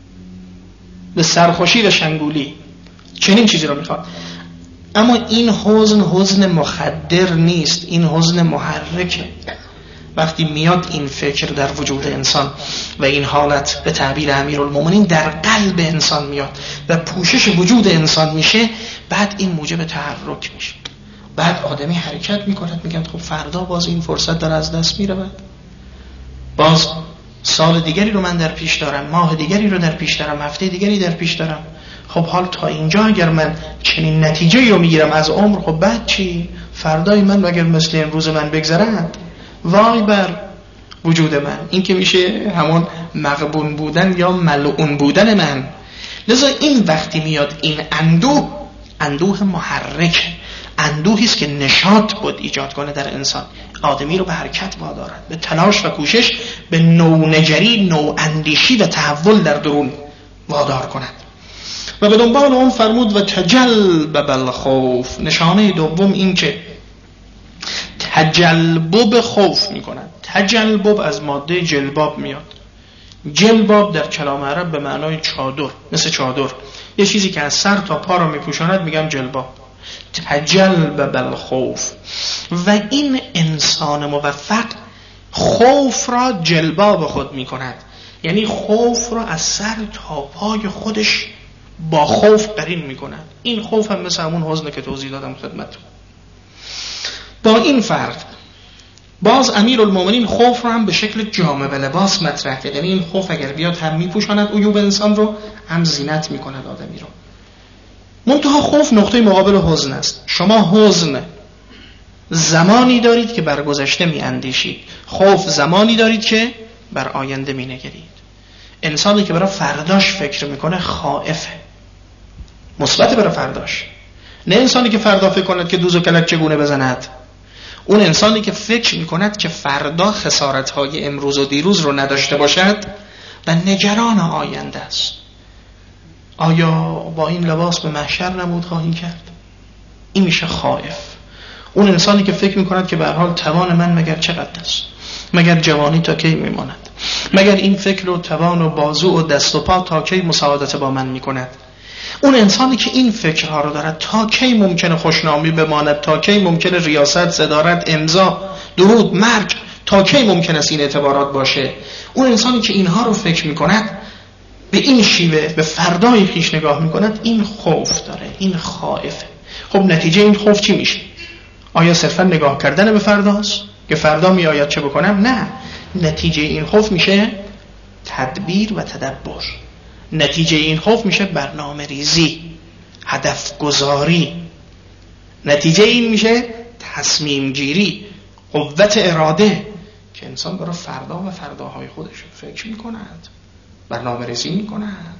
به سرخوشی و شنگولی. چنین چیزی رو میخواد. اما این حزن حزن مخدر نیست، این حزن محرکه. وقتی میاد این فکر در وجود انسان و این حالت به تعبیر امیرالمومنین در قلب انسان میاد و پوشش وجود انسان میشه، بعد این موجب تحرک میشه. بعد آدمی حرکت میکند، میگن خب فردا باز این فرصت داره از دست میرود، باز سال دیگری رو من در پیش دارم، ماه دیگری رو در پیش دارم، هفته دیگری در پیش دارم. خب حال تا اینجا اگر من چنین نتیجه‌ای رو میگیرم از عمر، خب بعد چی؟ فردای من اگر مثل امروز من بگذرد، وای بر وجود من. این که میشه همون مغبون بودن یا ملعون بودن من. لذا این وقتی میاد این اندوه، اندوه محرک، اندوهی است که نشاط بود ایجاد کنه در انسان، آدمی رو به حرکت وادارد، به تلاش و کوشش، به نونگری، نواندیشی و تحول در درون وادار کند. و به دنبال اون فرمود و تجلب بالخوف. نشانه دوم این که تجلب خوف میکند. تجلب از ماده جلباب میاد. جلباب در کلام عرب به معنای چادر، مثل چادر، یه چیزی که از سر تا پا رو میپوشاند میگم جلباب. تجلب بالخوف. و این انسان موفق خوف را جلباب خود می کند، یعنی خوف را از سر تا پای خودش با خوف قرین می کند. این خوف هم مثل همون حزنه که توضیح دادم خدمتتون. با این فرق باز امیرالمومنین خوف رو هم به شکل جامه و لباس مطرح کرد، یعنی این خوف اگر بیاد هم میپوشاند عیوب انسان رو، هم زینت میکند آدمی رو. منتها خوف نقطه مقابل حزن است. شما حزن زمانی دارید که بر گذشته میاندیشید، خوف زمانی دارید که بر آینده مینگرید. انسانی که برای فرداش فکر میکنه خائفه، مثبت برای فرداش، نه انسانی که فردا فکر کند که دوز و کلک چگونه بزند. اون انسانی که فکر میکند که فردا خسارت‌های امروز و دیروز رو نداشته باشد و نگران آینده است. آیا با این لباس به محشر نمود خواهیم کرد؟ این میشه خائف. اون انسانی که فکر میکند که به هر حال توان من مگر چقدر است، مگر جوانی تا کی میماند، مگر این فکر و توان و بازو و دست و پا تا کی مساعدت با من میکند. اون انسانی که این فکرها رو دارد تا کی ممکنه خوشنامی بماند، تا کی ممکنه ریاست، صدارت، امضا، درود، مرگ، تا کی ممکنه است این اعتبارات باشه. اون انسانی که اینها رو فکر میکند به این شیوه به فردای خیش نگاه میکند، این خوف داره، این خائفه. خب نتیجه این خوف چی میشه؟ آیا صرفا نگاه کردن به فرداست که فردا میآید چه بکنم؟ نه، نتیجه این خوف میشه تدبیر و تدبر. نتیجه این خوف میشه برنامه ریزی، هدف گذاری. نتیجه این میشه تصمیم گیری، قوت اراده که انسان برای فردا و فرداهای خودش فکر میکند، برنامه ریزی میکند،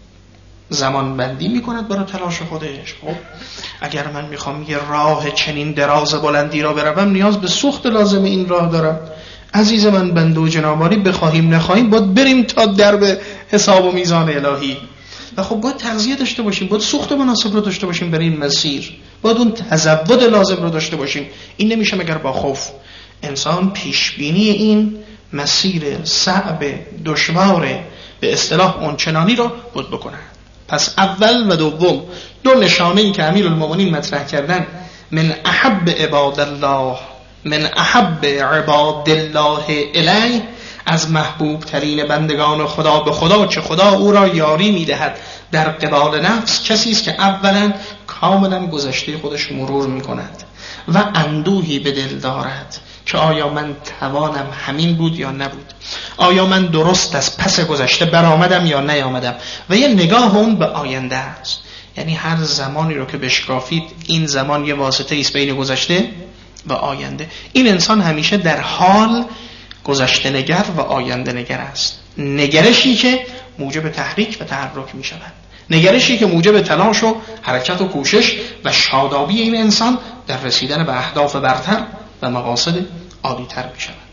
زمان بندی میکند برای تلاش خودش. خب اگر من میخوام یه راه چنین دراز بلندی را بروم، نیاز به سوخت لازم این راه دارم. عزیز من، بنده و جنابانی، بخواهیم نخواهیم باید بریم تا درب حساب و میزان الهی. و خب باید تغذیه داشته باشیم، باید سوخت مناسب رو داشته باشیم برای این مسیر، باید اون تزود لازم رو داشته باشیم. این نمیشه مگر با خوف. انسان پیشبینی این مسیر صعب دشوار به اصطلاح اونچنانی رو باید بکنه. پس اول و دوم دو نشانه‌ای که امیرالمومنین مطرح کردن، من احب عباد الله من احب عباد الله الی، از محبوب ترین بندگان خدا به خدا چه خدا او را یاری میدهد در قبال نفس، کسی است که اولا کاملا گذشته خودش مرور میکند و اندوهی به دل دارد که آیا من توانم همین بود یا نبود، آیا من درست از پس گذشته برآمدم یا نیامدم، و یه نگاه اون به آینده است. یعنی هر زمانی رو که بشکافید، این زمان یه واسطه است بین گذشته و آینده. این انسان همیشه در حال گذشته نگر و آینده نگر است. نگرشی که موجب تحریک و تحرک می شود، نگرشی که موجب تلاش و حرکت و کوشش و شادابی این انسان در رسیدن به اهداف برتر و مقاصد عالی‌تر می شود.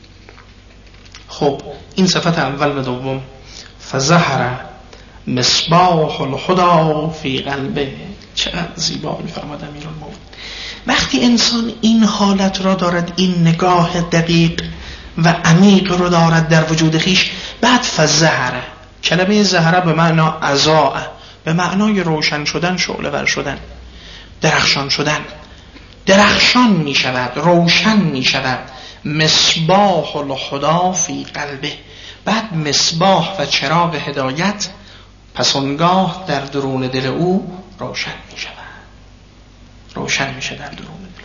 خب این صفت اول و دوم. فظهر مصباح الهدی فی قلبه. چقدر زیبا می‌فرماد امیرالمومنین. وقتی انسان این حالت را دارد، این نگاه دقیق و عمیق رو دارد در وجود خیش، بعد فظهر، کلمه ظهر به معنا اضاء، به معنای روشن شدن، شعله ور شدن، درخشان شدن، درخشان می شود، روشن می شود. مصباح الهدی فی قلبه، بعد مصباح و چراغ هدایت پس اونگاه در درون دل او روشن می شود، روشن می شود در درون دل.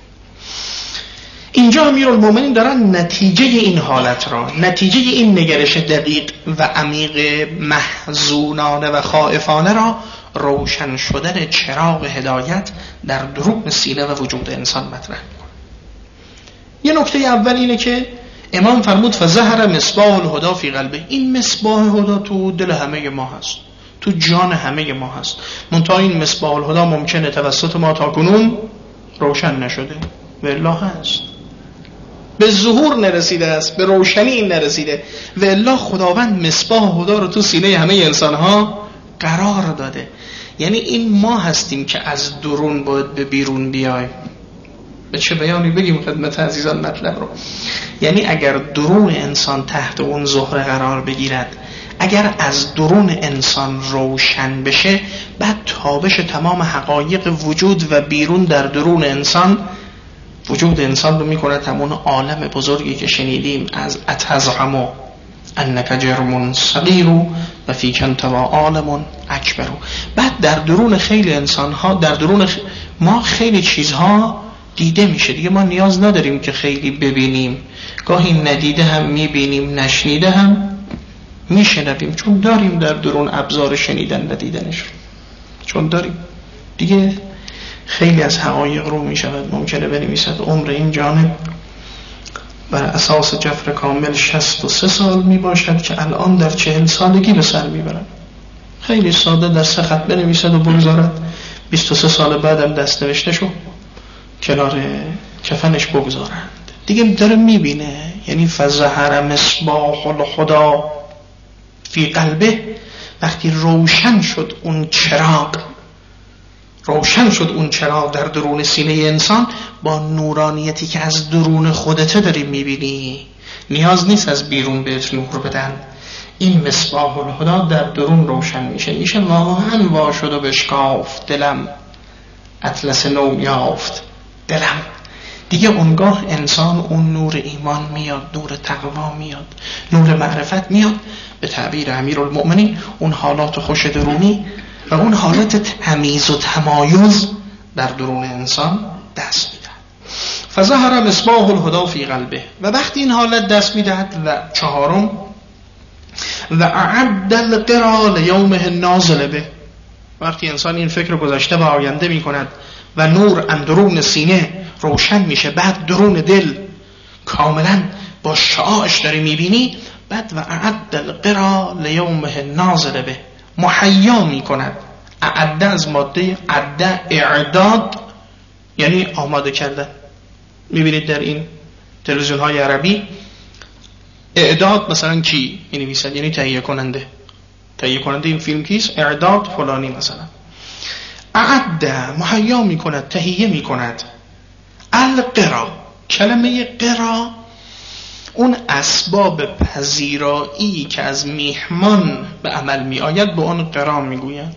اینجا امیرالمومنین دارن نتیجه این حالت را، نتیجه این نگرش دقیق و عمیق محزونانه و خائفانه را، روشن شدن چراغ هدایت در درون سینه و وجود انسان مطرح می‌کنه. یه نکته اول اینه که امام فرمود فظهر مصباح الهدی فی قلبه. این مصباح هدی تو دل همه ما هست، تو جان همه ما هست. منتها این مصباح الهدی ممکنه توسط ما تا کنون روشن نشده، والله هست، به ظهور نرسیده است، به روشنی این نرسیده. والله خداوند مصباح هدی رو تو سینه همه انسان ها قرار داده. یعنی این ما هستیم که از درون باید به بیرون بیایم. به چه بیانی بگیم خدمت عزیزان مطلب رو؟ یعنی اگر درون انسان تحت اون زهره قرار بگیرد، اگر از درون انسان روشن بشه، بعد تابش تمام حقایق وجود و بیرون در درون انسان وجود انسان رو میکند همون عالم بزرگی که شنیدیم از اتزعم انک جرم صغیر و فیک انطوا عالم اکبر. بعد در درون خیلی انسان ها، در درون خ... ما خیلی چیزها دیده میشه دیگه، ما نیاز نداریم که خیلی ببینیم، گاهی ندیده هم میبینیم، نشنیده هم میشنویم، چون داریم در درون ابزار شنیدن و دیدنش، چون داریم دیگه. خیلی از حقایق رو میشود ممکنه بنویسد عمر این جانب بر اساس جفر کامل شصت و سه سال می باشد که الان در چهل سالگی به سر میبرن. خیلی ساده در سه خط بنویسد و بگذارد، بیست و سه سال بعدم دست نوشتشو کنار کفنش بگذارند دیگه. داره میبینه، یعنی فظهر مصباح الهدی فی قلبه، وقتی روشن شد اون چراغ، روشن شد اون چراغ در درون سینه انسان با نورانیتی که از درون خودته داری میبینی، نیاز نیست از بیرون بهت نور بدن. این مصباح الهدی در درون روشن میشه، میشه واقعا وا شد و بشکافت دلم، اطلس نو یافت دلم دیگه. اونگاه انسان اون نور ایمان میاد، نور تقوا میاد، نور معرفت میاد، به تعبیر امیرالمؤمنین اون حالات خوش درونی و اون حالت تمیز و تمایز در درون انسان دست میدهد. فظهر مصباح الهدی فی قلبه، و وقتی این حالت دست میدهد و چهارم و اعد القرا لیومه النازل به، وقتی انسان این فکر گذشته و آینده میکند و نور اندرون سینه روشن میشه، بعد درون دل کاملا با شعاعش داری میبینی، بعد و اعد القرا لیومه النازل به، محیا می کند. اعده از ماده عده، اعداد یعنی آماده کردن. میبینید در این تلویزیون های عربی اعداد مثلا کی می نویسند، یعنی تهیه کننده، تهیه کننده این فیلم کیست، اعداد فلانی مثلا. اعده محیا می کند، تهیه می کند. القرا، کلمه قرا اون اسباب پذیرایی که از میهمان به عمل می آید به اون قرا می گوید.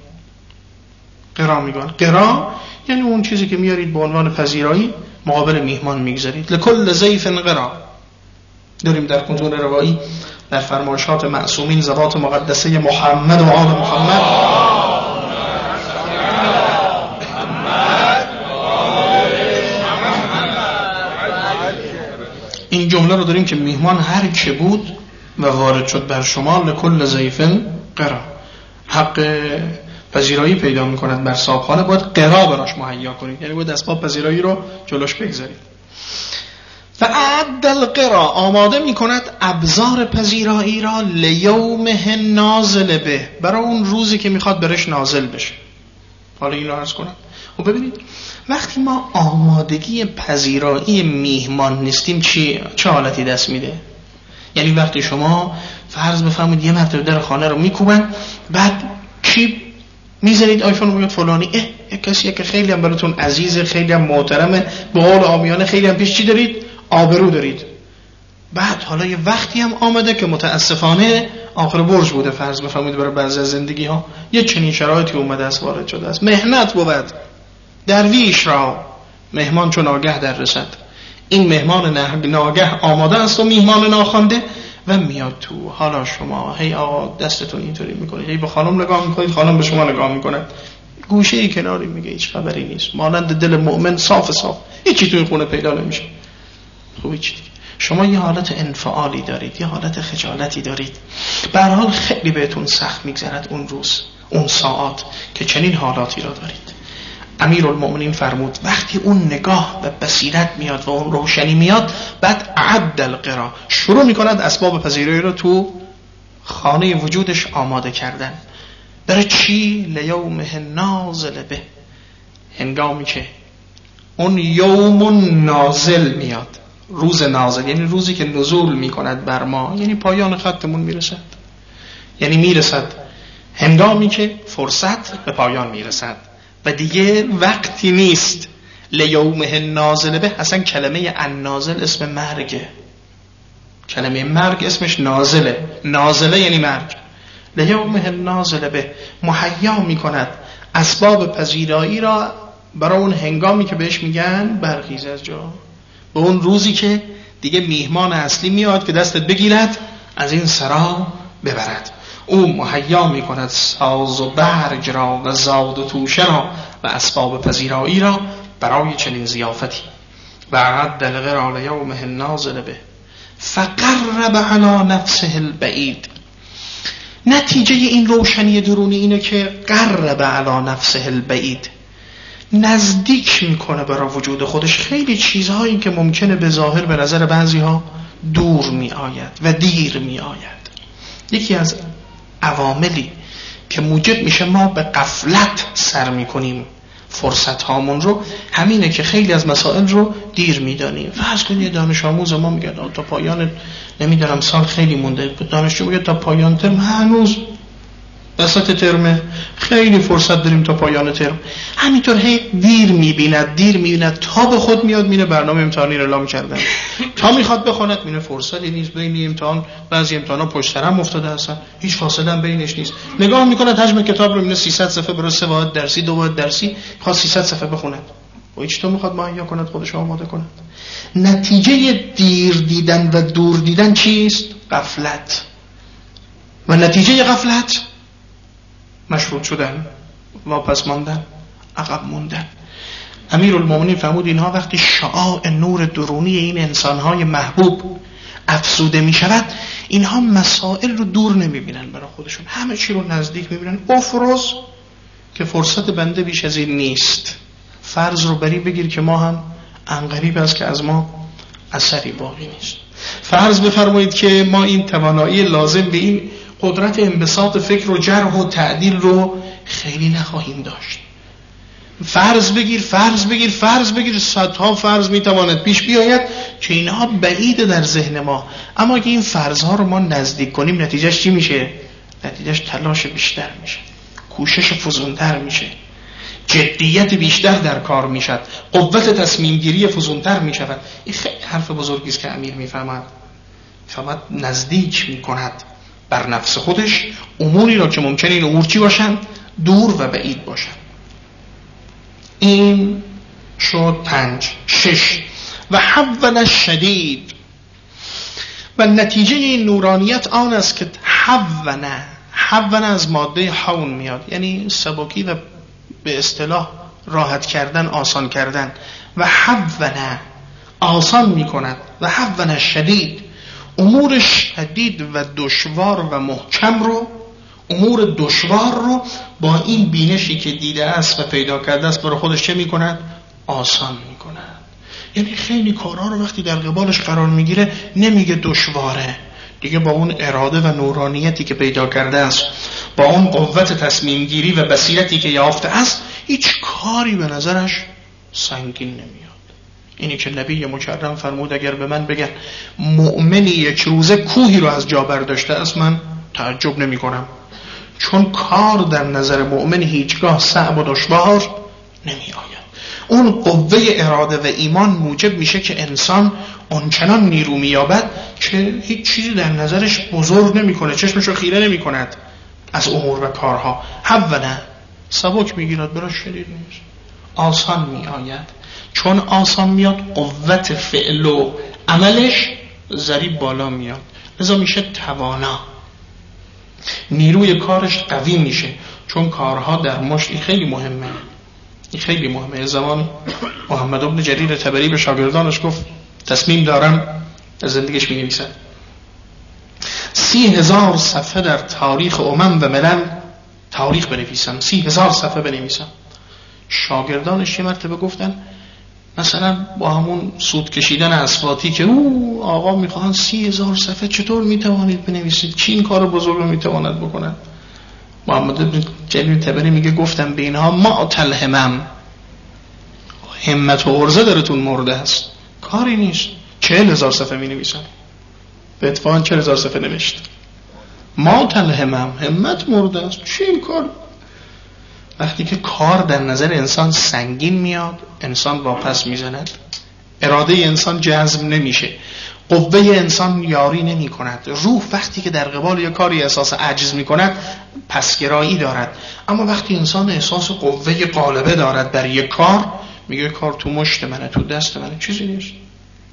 قرا می گوید. قرا یعنی اون چیزی که میارید به عنوان پذیرایی مقابل میهمان میگذارید. لکل ضیف قرا. داریم در کنتون روایی در فرمایشات معصومین ذوات مقدسه محمد و آل محمد این جمله رو داریم که میهمان هر که بود و وارد شد بر شما، لکل ضیف قرا، حق پذیرایی پیدا میکند بر صاحبخانه، باید قرا براش مهیا کنید، یعنی باید اسباب پذیرایی رو جلوش بگذارید. فعد القرا، آماده میکند ابزار پذیرایی را لیومه نازل به، برای اون روزی که میخواد برش نازل بشه. حالا این رو عرض کنم و ببینید وقتی ما آمادگی پذیرایی میهمان نیستیم چی چه حالتی دست میده؟ یعنی وقتی شما فرض بفرمایید یه مرتبه در خانه رو میکوبن، بعد چی میزنید آیفون رو میگید فلانی، اه, اه کسی که خیلی هم براتون عزیزه، خیلی هم محترمه، به قول عامیانه خیلی هم پیش چی دارید؟ آبرو دارید. بعد حالا یه وقتی هم آمده که متاسفانه آخر برج بوده، فرض بفرمایید برای بعضی از زندگی ها یه چنین شرایطی اومده است، وارد شده است، مهنت بود، درویش را مهمان چون آگه در رسد. این مهمان ناگه آماده است و میهمان ناخوانده و میاد تو. حالا شما هی آقا دستتون اینطوری میکنید، هی به خانم نگاه میکنید، خانم به شما نگاه میکنه، گوشه ای کناری میگه هیچ خبری نیست، مانند دل مؤمن صاف صاف، هیچی توی خونه پیدا نمیشه. خوبی چی دیگه؟ شما یه حالت انفعالی دارید، یه حالت خجالتی دارید، به هر حال خیلی بهتون سخت میگذرد اون روز، اون ساعات که چنین حالاتی را دارید. امیرالمؤمنین فرمود وقتی اون نگاه و بصیرت میاد و اون روشنی میاد، بعد اعد القرا، شروع میکند اسباب پذیرایی رو تو خانه وجودش آماده کردن. برای چی؟ لیومه نازل به، هنگامی که اون یوم نازل میاد، روز نازل یعنی روزی که نزول میکند بر ما، یعنی پایان خطمون میرسد، یعنی میرسد هنگامی که فرصت به پایان میرسد و دیگه وقتی نیست. لیومه نازل به، اصلا کلمه النازل اسم مرگه، کلمه مرگ اسمش نازله، نازله یعنی مرگ. لیومه نازل به، محیا میکند اسباب پذیرایی را برای اون هنگامی که بهش میگن برخیز از جا. به اون روزی که دیگه میهمان اصلی میاد که دستت بگیرد از این سرا ببرد. او مهیا می کند ساز و برگ را و زاد و توشه را و اسباب پذیرایی را برای چنین ضیافتی. و اعد الغرا لیومه النازل به فقرب علی نفسه البعید. نتیجه این روشنی درونی اینه که قرب علی نفسه البعید، نزدیک میکنه برای وجود خودش خیلی چیزهایی که ممکنه به ظاهر به نظر بعضی ها دور می آید و دیر می آید. یکی از عواملی که موجب میشه ما به غفلت سر میکنیم فرصت هامون رو همینه که خیلی از مسائل رو دیر میدانیم. فرض کنید دانش آموز ما میگه تا پایان نمیدونم سال خیلی مونده، دانشجو میگه تا پایان ترم هنوز وسط ترمه، خیلی فرصت داریم تا پایان ترم. همینطور هی دیر میبیند دیر میبیند تا به خود میاد مینه برنامه امتحانی رو اعلام کردن، تا میخواد بخوند مینه فرصتی نیست بین امتحان، بعضی امتحانا پشت سر هم افتاده هستن هیچ فاصله هم بینش نیست. نگاه میکنه حجم کتاب رو مینه سیصد صفحه برای سه واحد درسی دو واحد درسی خواست سیصد صفحه بخوند و هیچ تو میخواد مهیا کند خودش آماده کند. نتیجه دیر دیدن و دور دیدن چیست؟ غفلت. و نتیجه غفلت مشروط شدن، واپس ماندن، عقب موندن. امیرالمومنین فرمود اینها وقتی شعاع نور درونی این انسانهای محبوب افزوده می شود، اینها مسائل رو دور نمی بینن برای خودشون، همه چی رو نزدیک می بینن. افروز که فرصت بنده بیش از این نیست. فرض رو بری بگیر که ما هم انقریب است که از ما اثری باقی نیست. فرض بفرمایید که ما این توانایی لازم به این قدرت انبساط فکر و جرح و تعدیل رو خیلی نخواهیم داشت. فرض بگیر فرض بگیر فرض بگیر صدها فرض میتواند پیش بیاید که اینها بعیده در ذهن ما، اما اگه این فرضها رو ما نزدیک کنیم نتیجهش چی میشه؟ نتیجهش تلاش بیشتر میشه، کوشش فزونتر میشه، جدیت بیشتر در کار میشد، قوت تصمیم گیری فزونتر میشود. این خیلی حرف بزرگی است که امیر میفهمد، فقط نزدیک میکند بر نفس خودش اموری را که ممکنه این امور چی باشن؟ دور و بعید باشن. این شد پنج. شش و حون شدید. و نتیجه این نورانیت آن است که حون حون از ماده حون میاد، یعنی سبکی و به اصطلاح راحت کردن، آسان کردن. و حون آسان میکند. و حون شدید امور شدید و دشوار و محکم رو، امور دشوار رو با این بینشی که دیده است و پیدا کرده است برای خودش چه میکند؟ آسان میکند. یعنی خیلی کارها رو وقتی در قبالش قرار میگیره نمیگه دشواره، دیگه با اون اراده و نورانیتی که پیدا کرده است، با اون قوت تصمیم گیری و بصیرتی که یافته است، هیچ کاری به نظرش سنگین نمیاد. اینی که نبی مکرم فرمود اگر به من بگن مؤمنی یک روزه کوهی رو از جا برداشته است، من تعجب نمی کنم، چون کار در نظر مؤمن هیچگاه صعب و دشوار نمی آید. اون قوه اراده و ایمان موجب میشه که انسان اونچنان نیرو مییابد که هیچ چیزی در نظرش بزرگ نمی کنه، چشمش رو خیره نمی کند از امور و کارها. حونه سبک میگیرد، براش شدید نیست، آسان می آید. چون آسان میاد قوت فعل و عملش ضریب بالا میاد، لذا میشه توانا، نیروی کارش قوی میشه، چون کارها در مشت. این خیلی مهمه، این خیلی مهمه. زمان محمد ابن جریر طبری به شاگردانش گفت تصمیم دارم، در زندگیش می نویسد، سی هزار صفحه در تاریخ امم و ملل تاریخ بنویسم، سی هزار صفحه بنویسم. شاگردانش یه مرتبه گفتن مثلا با همون سود کشیدن اصفاتی که او آقا میخواهن سی هزار صفحه چطور میتوانید بنویسید؟ چی این کار بزرگ رو میتواند بکنن؟ محمد بن جریر طبری میگه گفتم به اینها ما تلهمم، همت و عرضه درتون مرده است، کاری نیست. چهل هزار صفحه مینویسن، به اتفاقا چهل هزار صفحه نوشت. ما تلهمم، همت مرده است، چی این کار؟ وقتی که کار در نظر انسان سنگین میاد، انسان واپس میزند، اراده انسان جذب نمیشه، قوه انسان یاری نمی کند. روح وقتی که در قبال یک کاری احساس عجز می کند پسگرایی دارد، اما وقتی انسان احساس قوه غالبه دارد بر یک کار، میگه کار تو مشت منه، تو دست منه، چیزی نیست،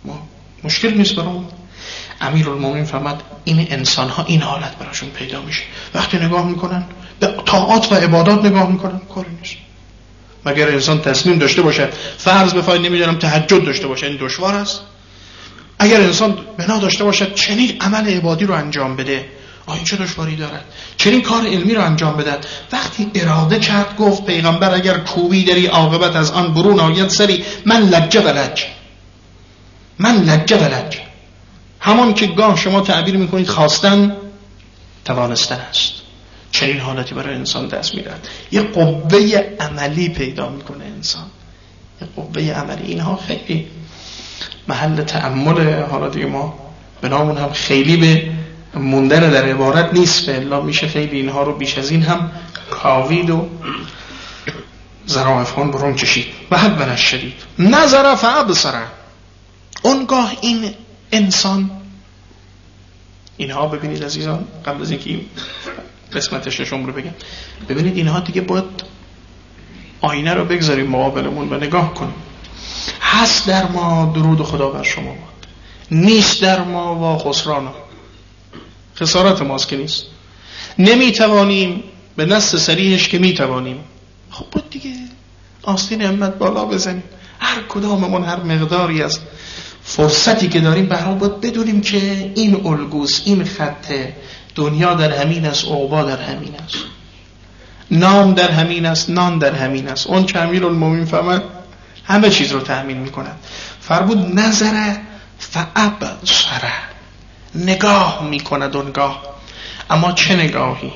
ما مشکل نیست برام. امیرالمومنین فرمود این انسان ها این حالت براشون پیدا میشه وقتی نگاه میکنن به طاعات و عبادات نگاه میکنن، کاری نیست. مگر انسان تصمیم داشته باشد فرض بفرمایید نمیدونم تهجد داشته باشه، این دشوار است. اگر انسان بنا داشته باشد چنین عمل عبادی رو انجام بده، آیا چه دشواری دارد؟ چنین کار علمی رو انجام بده. وقتی اراده کرد گفت پیغمبر اگر کوبی داری عاقبت از آن برون آید سری، من لجه ولج، من لجه ولج، همان که گاه شما تعبیر میکنید خواستن توانستن است. چنین حالتی برای انسان دست میدهد. یه قوه عملی پیدا میکنه انسان، یه قوه عملی. اینها خیلی محل تأمل. حالا دیگه ما به نامون هم خیلی به موندن در عبارت نیست، به الا میشه خیلی اینها رو بیش از این هم کاوید و ظرافان برون کشید. و حد بنش شدید نظر فابصر، اونگاه این انسان، اینها ببینید عزیزان قبل از اینکه این قسمت ششم رو بگم، ببینید اینها دیگه باید آینه رو بگذاریم مقابلمون و نگاه کنیم. هست در ما درود خدا بر شما باد، نیست در ما وا خسرانا، خسارت ماست که نیست. نمیتوانیم به نص صریحش که میتوانیم، خب باید دیگه آستین همت بالا بزنیم. هر کداممون هر مقداری از فرصتی که داریم به هر حال باید بدونیم که این الگوست، این خطه، دنیا در همین است، عقبا در همین است، نام در همین است، نان در همین است. اون که امیرالمومنین فرمود همه چیز رو تأمین میکند. فرمود نظر فابصر، نگاه میکند اونگاه. اما چه نگاهی؟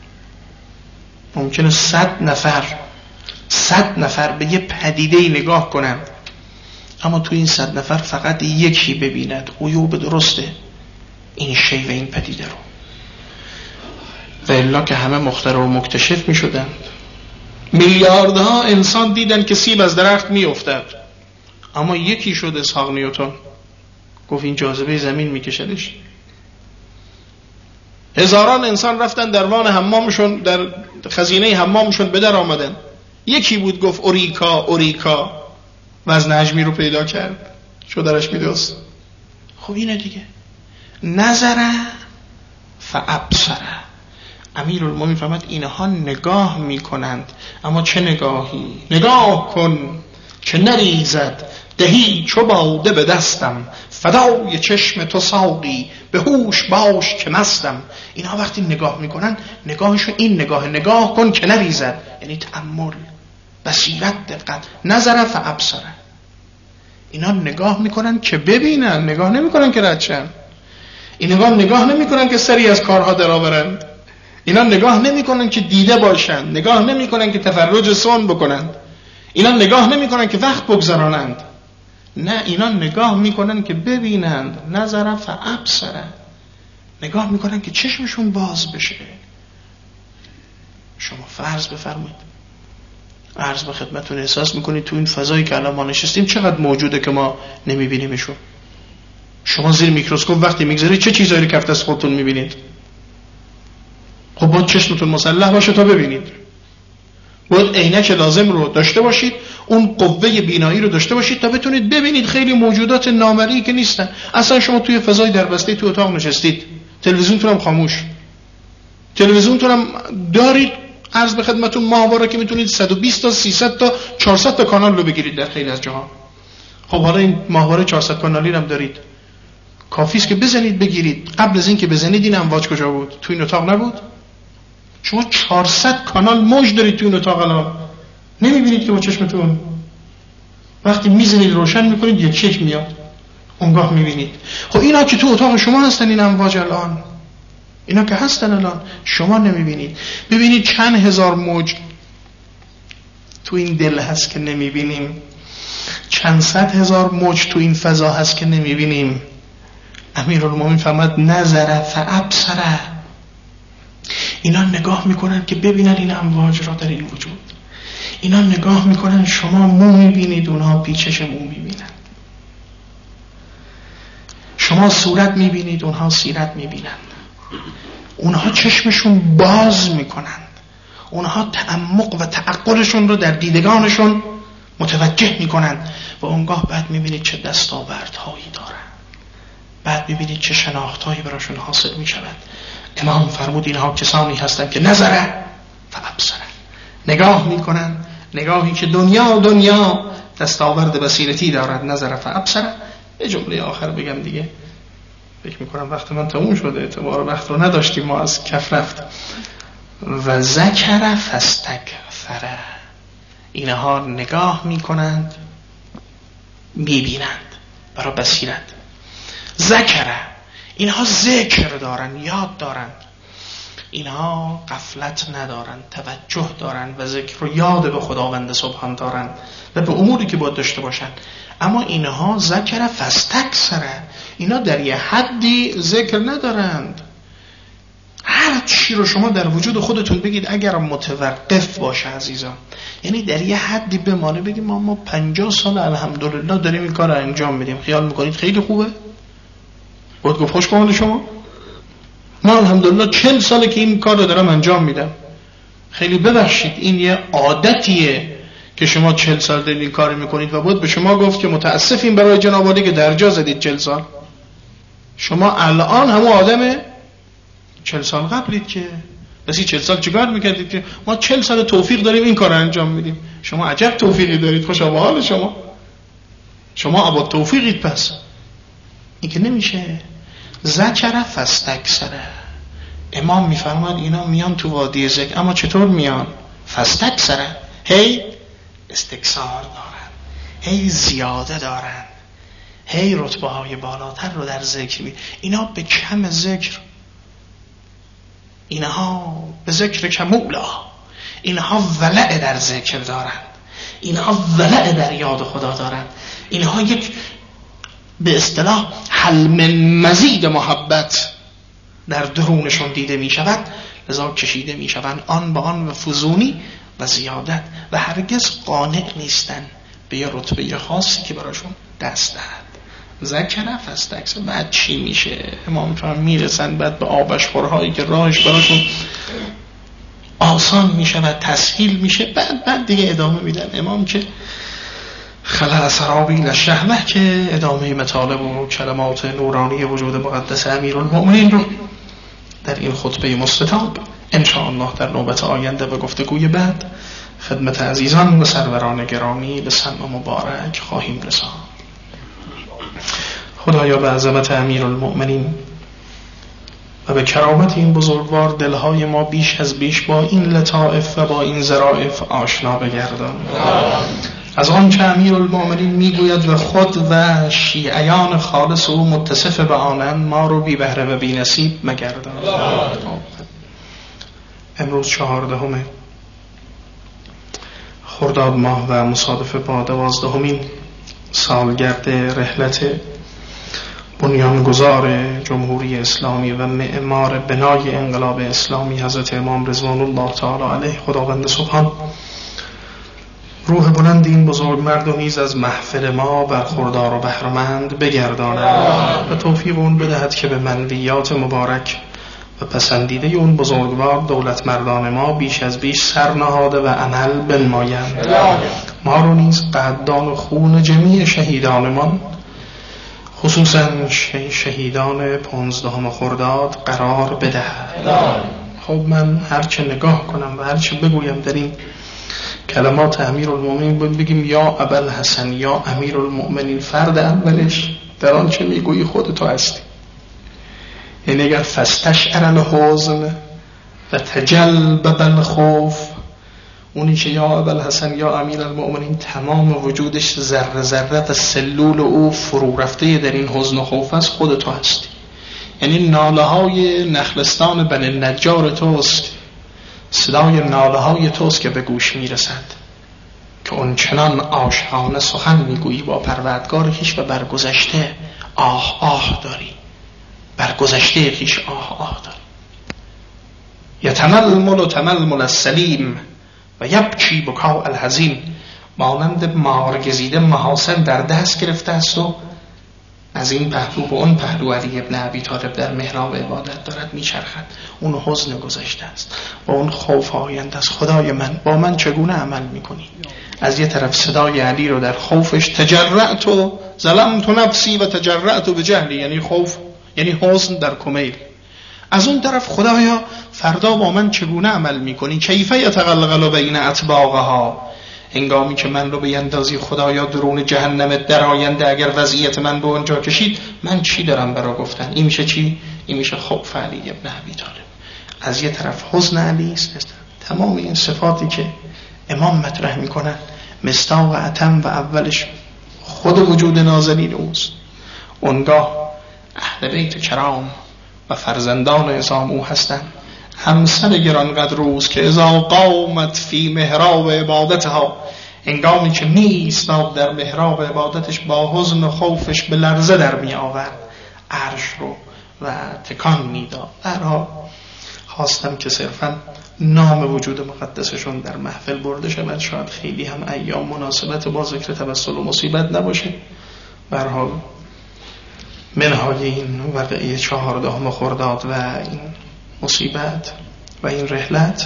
ممکنه صد نفر صد نفر به یه پدیده نگاه کنند، اما تو این صد نفر فقط یکی ببیند عیوب درسته این شی و این پدیده رو، و الا که همه مخترع و مکتشف می شدند. میلیاردها انسان دیدن که سیب از درخت می افتد، اما یکی شد اسحاق نیوتن گفت این جاذبه زمین می کشدش. هزاران انسان رفتن در وان حمامشون، در خزینه حمامشون به در آمدن، یکی بود گفت اوریکا اوریکا، وزن حجمی رو پیدا کرد، شدرش میدوست. خب اینه دیگه نظر فابصر. امیرالمومنین فرمود اینها نگاه میکنند، اما چه نگاهی؟ نگاه کن که نریزد دهی چو باده به دستم، فدای چشم تو ساقی به هوش باش که مستم. اینها وقتی نگاه میکنن نگاهشون این نگاه، نگاه کن که نریزد، یعنی تأمل، بصیرت، دقت. نظر فابصر، اینا نگاه میکنن که ببینن، نگاه نمیکنن که ردشن. این نگاه نگاه نمیکنن که سری از کارها درآورن. اینا نگاه نمیکنن که دیده باشن، نگاه نمیکنن که تفرج سون بکنن، اینا نگاه نمیکنن که وقت بگذرانند. نه، اینا نگاه میکنن که ببینند. نظر فابصر، نگاه میکنن که چشمشون باز بشه. شما فرض بفرمایید، عرض به خدمتون، احساس میکنید تو این فضایی که الان ما نشستیم چقدر موجوده که ما نمیبینیمشون. شما زیر میکروسکوپ وقتی میگذارید چه چیزایی رو کف دست خودتون میبینید؟ خب باید چشمتون مسلح باشه تا ببینید، باید عینک لازم رو داشته باشید، اون قوه بینایی رو داشته باشید تا بتونید ببینید خیلی موجودات نامرئی که نیستن. اصلا شما توی فضای دربسته تو اتاق نشستید، تلویزیونتون هم خاموش، تلویزیونتون هم دارید، عرض به خدمتون ماهواره که میتونید صد و بیست تا سیصد تا چهارصد تا کانال رو بگیرید در خیلی از جاها. خب حالا این ماهواره چهارصد کانالی هم دارید، کافیست که بزنید بگیرید. قبل از این که بزنید این امواج کجا بود؟ تو این اتاق نبود؟ شما چهارصد کانال موج دارید تو این اتاق، الان نمیبینید که با چشمتون؟ وقتی میزنید روشن میکنید یک چک میاد، اونگاه میبینید. خب اینا که تو اتاق شما هستن، این امواج الان، اینا که هستن الان، شما نمیبینید. ببینید چند هزار موج تو این دل هست که نمیبینیم، چند صد هزار موج تو این فضا هست که نمیبینیم. امیرالمومنین فرمود نظر فابصر، اینا نگاه میکنن که ببینن این امواج را در این وجود. اینا نگاه میکنن، شما مو میبینید، اونها پیچش مو میبینن. شما صورت میبینید، اونها سیرت میبینن. اونها چشمشون باز میکنند، اونها تعمق و تعقلشون رو در دیدگانشون متوجه میکنند. و اونگاه بعد میبینید چه دستاوردهایی دارن، بعد میبینید چه شناختهایی براشون حاصل میشود. امام فرمود اینها کسانی هستند که نظره فابصره، نگاه میکنن، نگاهی که دنیا دنیا دستاورد بصیرتی دارد. نظره فابصره. یه جمله آخر بگم دیگه، فکر میکنم وقت من تموم شده، اعتبار وقت رو نداشتیم، ما از کف رفت. و ذکر فاستکثر، اینها نگاه میکنند، میبینند برای بصیرت. ذکر، اینها ذکر دارن، یاد دارن، اینها غفلت ندارن، توجه دارن و ذکر و یاد به خداوند سبحان دارن و به اموری که باید داشته باشن. اما اینها ذکر فاستکثر، اینا در یه حدی ذکر ندارند. هر چی رو شما در وجود خودتون بگید اگر متوقف باشه عزیزان، یعنی در یه حدی بمانه، بگید ما ما پنجاه سال الحمدلله داریم این کار رو انجام میدیم، خیال میکنید خیلی خوبه؟ باید گفت خوش به شما؟ ما الحمدلله چند ساله که این کار رو دارم انجام میدم. خیلی ببخشید این یه عادتیه که شما چهل سال دارید این کار میکنید و باید به شما گفت که متاسفیم برای جناب عالی که درجا زدید چهل سال. شما الان همون آدم چهل سال قبلید که بسی چهل سال چیکار میکردید که ما چهل سال توفیق داریم این کار رو انجام میدیم. شما عجب توفیقی دارید، خوشا به حال شما، شما ابا توفیقید. پس این که نمیشه. ذکر فاستکثر، امام میفرماد اینا میان تو وادی ذکر، اما چطور میان؟ فاستکثر، هی استکثار دارن، هی زیاده دارن، هی رتبه های بالاتر رو در ذکر می. اینا به کم ذکر، اینها به ذکر کمولا، اینها ولع در ذکر دارند، اینها ولع در یاد خدا دارند، اینها یک به اصطلاح حلم مزید محبت در درونشون دیده می شود، لذا کشیده می شوند آن به آن و فزونی و زیادت و هرگز قانع نیستن به یه رتبه خاصی که براشون دست دهد. ذکر فاستکثر. بعد چی میشه؟ امام فرمان میرسن بعد به آبشخورهایی که راهش براشون آسان میشه و تسهیل میشه. بعد بعد دیگه ادامه میدن. امام که خلع سرابیل الشهوه که ادامه مطالب و کلمات نورانی وجود مقدس امیرالمؤمنین رو در این خطبه مستطاب ان شاء الله در نوبت آینده و گفتگوی بعد خدمت عزیزان و سروران گرامی به سمع مبارک خواهیم رساند. خدایا به عظمت امیرالمؤمنین و به کرامت این بزرگوار دلهای ما بیش از بیش با این لطائف و با این ظرافت آشنا بگردان. از آن که امیرالمؤمنین میگوید و خود و شیعیان خالص او متصف به آنند، ما رو بی بهره و بی نصیب مگردان. امروز چهاردهم خرداد ماه و مصادف با دوازدهمین سالگرد رحلت بنیانگذار جمهوری اسلامی و معمار بنای انقلاب اسلامی حضرت امام رضوان الله تعالی علیه خداوند سبحان روح بلند این بزرگ مرد و نیز از محفل ما برخوردار و بهره‌مند بگرداند و توفیق اون بدهد که به منویات مبارک و پسندیده اون بزرگوار دولت مردان ما بیش از بیش سرنهاده و عمل بنمایند. ما رو نیز قدردان و خون جمیع شهیدانمان خصوصا شهیدان پانزدهم خرداد قرار بدهد. خب من هرچه نگاه کنم و هرچه بگویم در این کلمات امیرالمؤمنین بگیم یا ابوالحسن یا امیرالمؤمنین، فرد اولش در آن چه میگویی خودتو هستی. یعنی اگر فاستشعر الحزن و تجلب الخوف، اونی که یا ابوالحسن یا امیرالمؤمنین تمام وجودش ذره ذره و سلول او فرو رفته در این حزن و خوف است، خودتو هستی. یعنی ناله های نخلستان بنی نجار توست، صدای ناله های توست که به گوش میرسد که اون چنان عاشقانه سخن میگویی با پروردگار خویش و برگذشته آه آه داری، برگذشته خویش آه آه داری. یتململ و تململ السلیم و یبکی بکاء الحزین، مانند مار گزیده محاسن در دست گرفته است و از این پهلو به اون پهلو علی ابن ابی طالب در محراب عبادت دارد میچرخد. اون حزن گذشته است، با اون خوف آینده است. خدای من با من چگونه عمل میکنی؟ از یه طرف صدای علی رو در خوفش، تجرعت و ظلمت نفسی و تجرعت به جهلی، یعنی خوف، یعنی حزن در کمیل. از اون طرف خدایا فردا با من چگونه عمل میکنی؟ کیف یتقلقل بین اطباقها، هنگامی که من رو به اندازی خدایا درون جهنم در آینده اگر وضعیت من به اونجا کشید، من چی دارم برا گفتن؟ این میشه چی؟ این میشه خوف علی ابن ابی طالب. از یه طرف حزن علی است، تمام این صفاتی که امام مطرح میکنن مصداق اتم و اولش خود وجود نازلین اوست. اونگاه اهل بیت کرام و فرزندان عظام او هستند. همسر گرانقدر اوست که اذا قامت فی محراب عبادتها، هنگامی که می ایستاد در محراب عبادتش با حزن و خوفش به لرزه در می آورد عرش رو و تکان می داد. برها خواستم که صرفا نام وجود مقدسشون در محفل برده شود، شاید خیلی هم ایام مناسبت با ذکر توسل و مصیبت نباشه. برها منهای این واقعی چهاردهم خرداد و این مصیبت و این رحلت،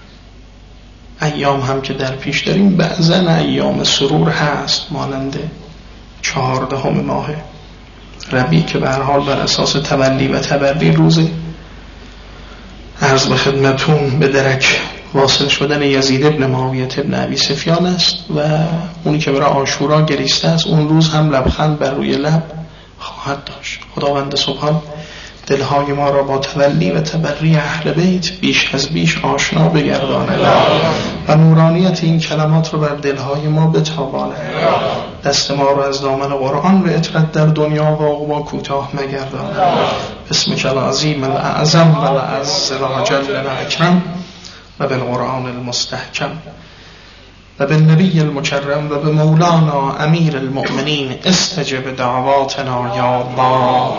ایام هم که در پیش داریم بعضا ایام سرور هست، مانند چهاردهم ماه ربیع که به هر حال بر اساس تولی و تبری روزه. عرض به خدمتون به درک واصل شدن یزید ابن معاویه ابن ابی سفیان است و اونی که برای عاشورا گریسته است اون روز هم لبخند بر روی لب خواهد داشت. خداوند سبحان دلهای ما را با تولی و تبری اهل بیت بیش از بیش آشنا بگرداند و نورانیت این کلمات رو بر دلهای ما بتاباند. دست ما را از دامن قرآن و اطرت در دنیا و عقبا کوتاه مگرداند. بسمک العظیم الاعظم و العز العجل الاکرم و بالقرآن المستحکم و بالنبی المکرم و بمولانا امیر المؤمنین استجب دعواتنا یا الله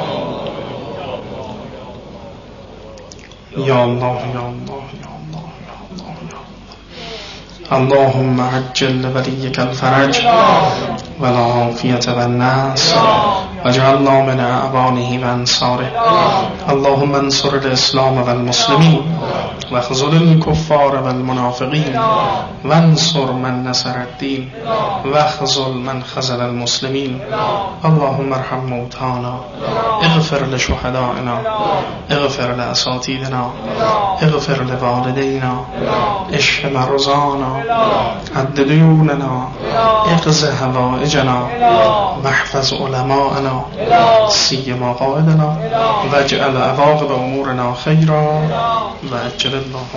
یا الله یا الله یا الله یا الله. اللهم عجل لولیک الفرج و العافیة و النصر واجعلنا من اعوانه و انصاره. اللهم انصر الاسلام و المسلمین واخذل الكفار و المنافقین وانصر من نصر الدین واخذل من خذل المسلمین. اللهم ارحم موتانا، اغفر لشهدائنا، اغفر لاساتیدنا، اغفر لوالدینا، اشف مرضانا، عد دیوننا، اقض حوائجنا، واحفظ علماءنا سیما قائدنا، واجعل عواقب امورنا خیرا، و اجل الله